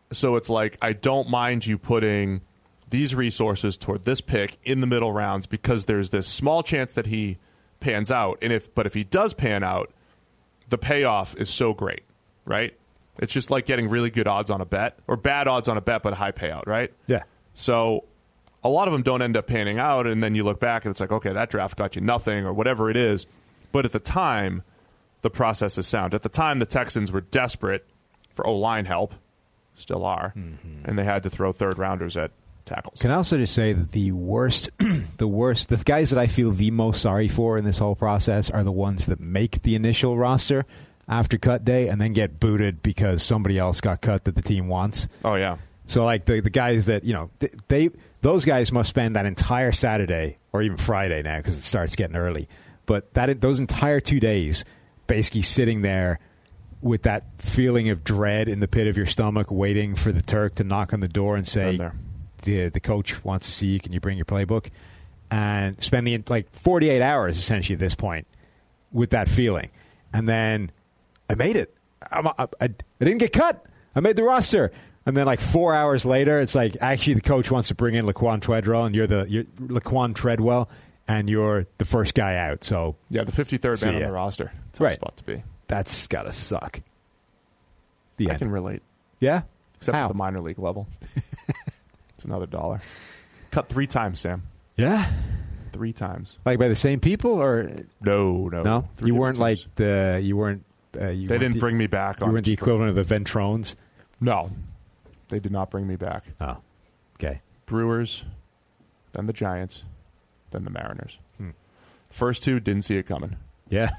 So it's like, I don't mind you putting these resources toward this pick in the middle rounds because there's this small chance that he pans out. But if he does pan out, the payoff is so great, right? It's just like getting really good odds on a bet or bad odds on a bet, but a high payout, right? Yeah. So a lot of them don't end up panning out, and then you look back and it's like, okay, that draft got you nothing or whatever it is. But at the time, the process is sound. At the time, the Texans were desperate for O-line help, still are, and they had to throw third-rounders at tackles. Can I also just say that the worst, the guys that I feel the most sorry for in this whole process are the ones that make the initial roster after cut day and then get booted because somebody else got cut that the team wants. Oh, yeah. So, like, the guys that, those guys must spend that entire Saturday or even Friday now because it starts getting early. But those entire 2 days basically sitting there with that feeling of dread in the pit of your stomach waiting for the Turk to knock on the door and say, the coach wants to see you, can you bring your playbook? And spend 48 hours essentially at this point with that feeling. And then I made it. I didn't get cut. I made the roster. And then 4 hours later, it's like, actually the coach wants to bring in Laquan Treadwell, and you're Laquan Treadwell, and you're the first guy out. So yeah, the 53rd man on the roster. Tough spot to be. That's got to suck. I can relate. Yeah? Except How? at the minor league level. It's another $1. Cut 3 times, Sam. Yeah? 3 times. Like by the same people or No. You weren't teams. they didn't bring me back. You weren't the equivalent of the Ventrones? No. They did not bring me back. Oh. Okay. Brewers, then the Giants, then the Mariners. First 2 didn't see it coming. Yeah.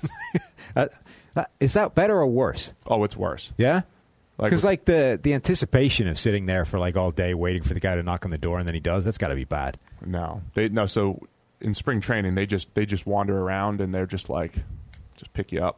Is that better or worse? Oh, it's worse. Yeah? Because Like the anticipation of sitting there for all day waiting for the guy to knock on the door and then he does, that's got to be bad. No. So in spring training they just wander around and they're just pick you up.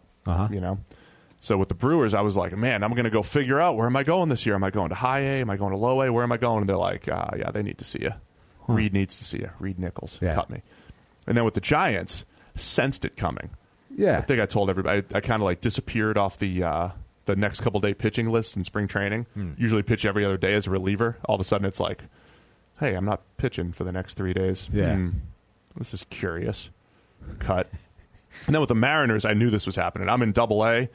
So with the Brewers I was like, man, I'm going to go figure out where am I going this year? Am I going to high A? Am I going to low A? Where am I going? And they're like, yeah, they need to see you. Reed needs to see you. Reed Nichols cut me. And then with the Giants, sensed it coming. Yeah. I think I told everybody I kind of disappeared off the next couple day pitching list in spring training. Usually pitch every other day as a reliever. All of a sudden it's like, hey, I'm not pitching for the next 3 days. Yeah. This is curious. Cut. And then with the Mariners, I knew this was happening. I'm in Double A.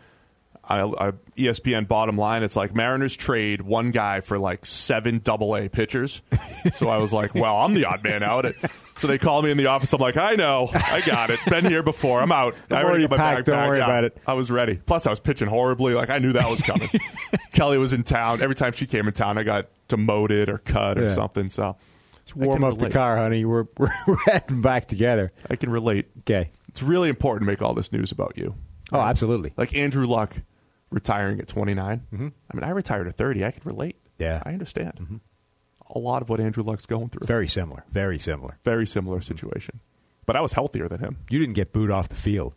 ESPN bottom line, it's like Mariners trade one guy for 7 Double-A pitchers. So I was like, well, I'm the odd man out. So they call me in the office. I'm like, I know. I got it. Been here before. I'm out. I already got my backpack. Don't worry about it. I was ready. Plus, I was pitching horribly. I knew that was coming. Kelly was in town. Every time she came in town, I got demoted or cut or something. So warm up the car, honey. We're heading back together. I can relate. Okay. It's really important to make all this news about you. Oh, absolutely. Like Andrew Luck retiring at 29. I mean, I retired at 30. I can relate. Yeah. I understand. A lot of what Andrew Luck's going through. Very similar. Very similar. Very similar situation. But I was healthier than him. You didn't get booed off the field.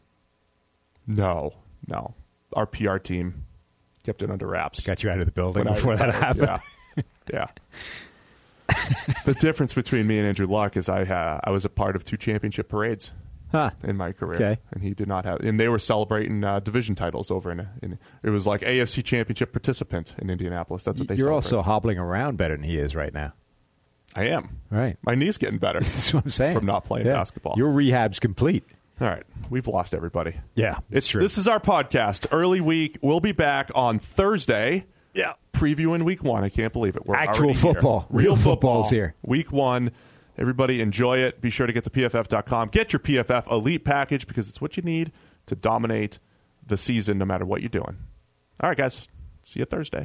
No. Our PR team kept it under wraps. Got you out of the building before that happened. Yeah. The difference between me and Andrew Luck is I was a part of 2 championship parades in my career. Okay. And he did not have. And they were celebrating division titles over in it was like AFC championship participant in Indianapolis. That's what they You're celebrate. also hobbling around better than he is right now. I am. Right. My knee's getting better. That's what I'm saying. From not playing basketball. Your rehab's complete. All right. We've lost everybody. Yeah, it's true. This is our podcast. Early week. We'll be back on Thursday. Yeah. Previewing week 1. I can't believe it. We're actual already football. Here. Real football's here. Week 1. Everybody enjoy it. Be sure to get to PFF.com. Get your PFF Elite package because it's what you need to dominate the season no matter what you're doing. All right, guys. See you Thursday.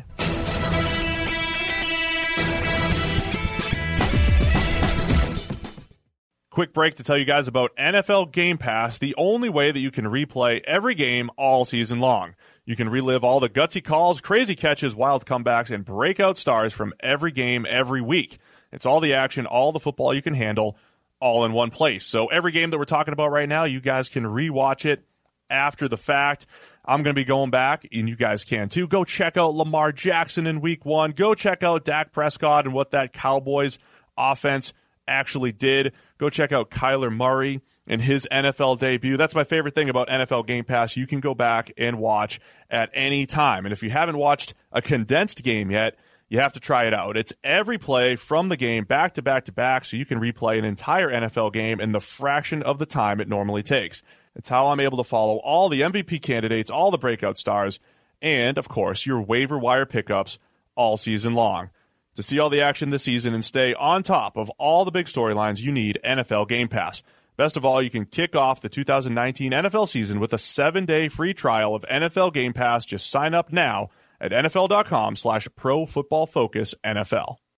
Quick break to tell you guys about NFL Game Pass, the only way that you can replay every game all season long. You can relive all the gutsy calls, crazy catches, wild comebacks, and breakout stars from every game every week. It's all the action, all the football you can handle, all in one place. So every game that we're talking about right now, you guys can rewatch it after the fact. I'm going to be going back, and you guys can too. Go check out Lamar Jackson in week 1. Go check out Dak Prescott and what that Cowboys offense actually did. Go check out Kyler Murray and his NFL debut. That's my favorite thing about NFL Game Pass. You can go back and watch at any time. And if you haven't watched a condensed game yet, You have to try it out. It's every play from the game back to back to back, so you can replay an entire NFL game in the fraction of the time it normally takes. It's how I'm able to follow all the MVP candidates, all the breakout stars, and, of course, your waiver wire pickups all season long. To see all the action this season and stay on top of all the big storylines, you need NFL Game Pass. Best of all, you can kick off the 2019 NFL season with a 7-day free trial of NFL Game Pass. Just sign up now at NFL.com/ProFootballFocusNFL.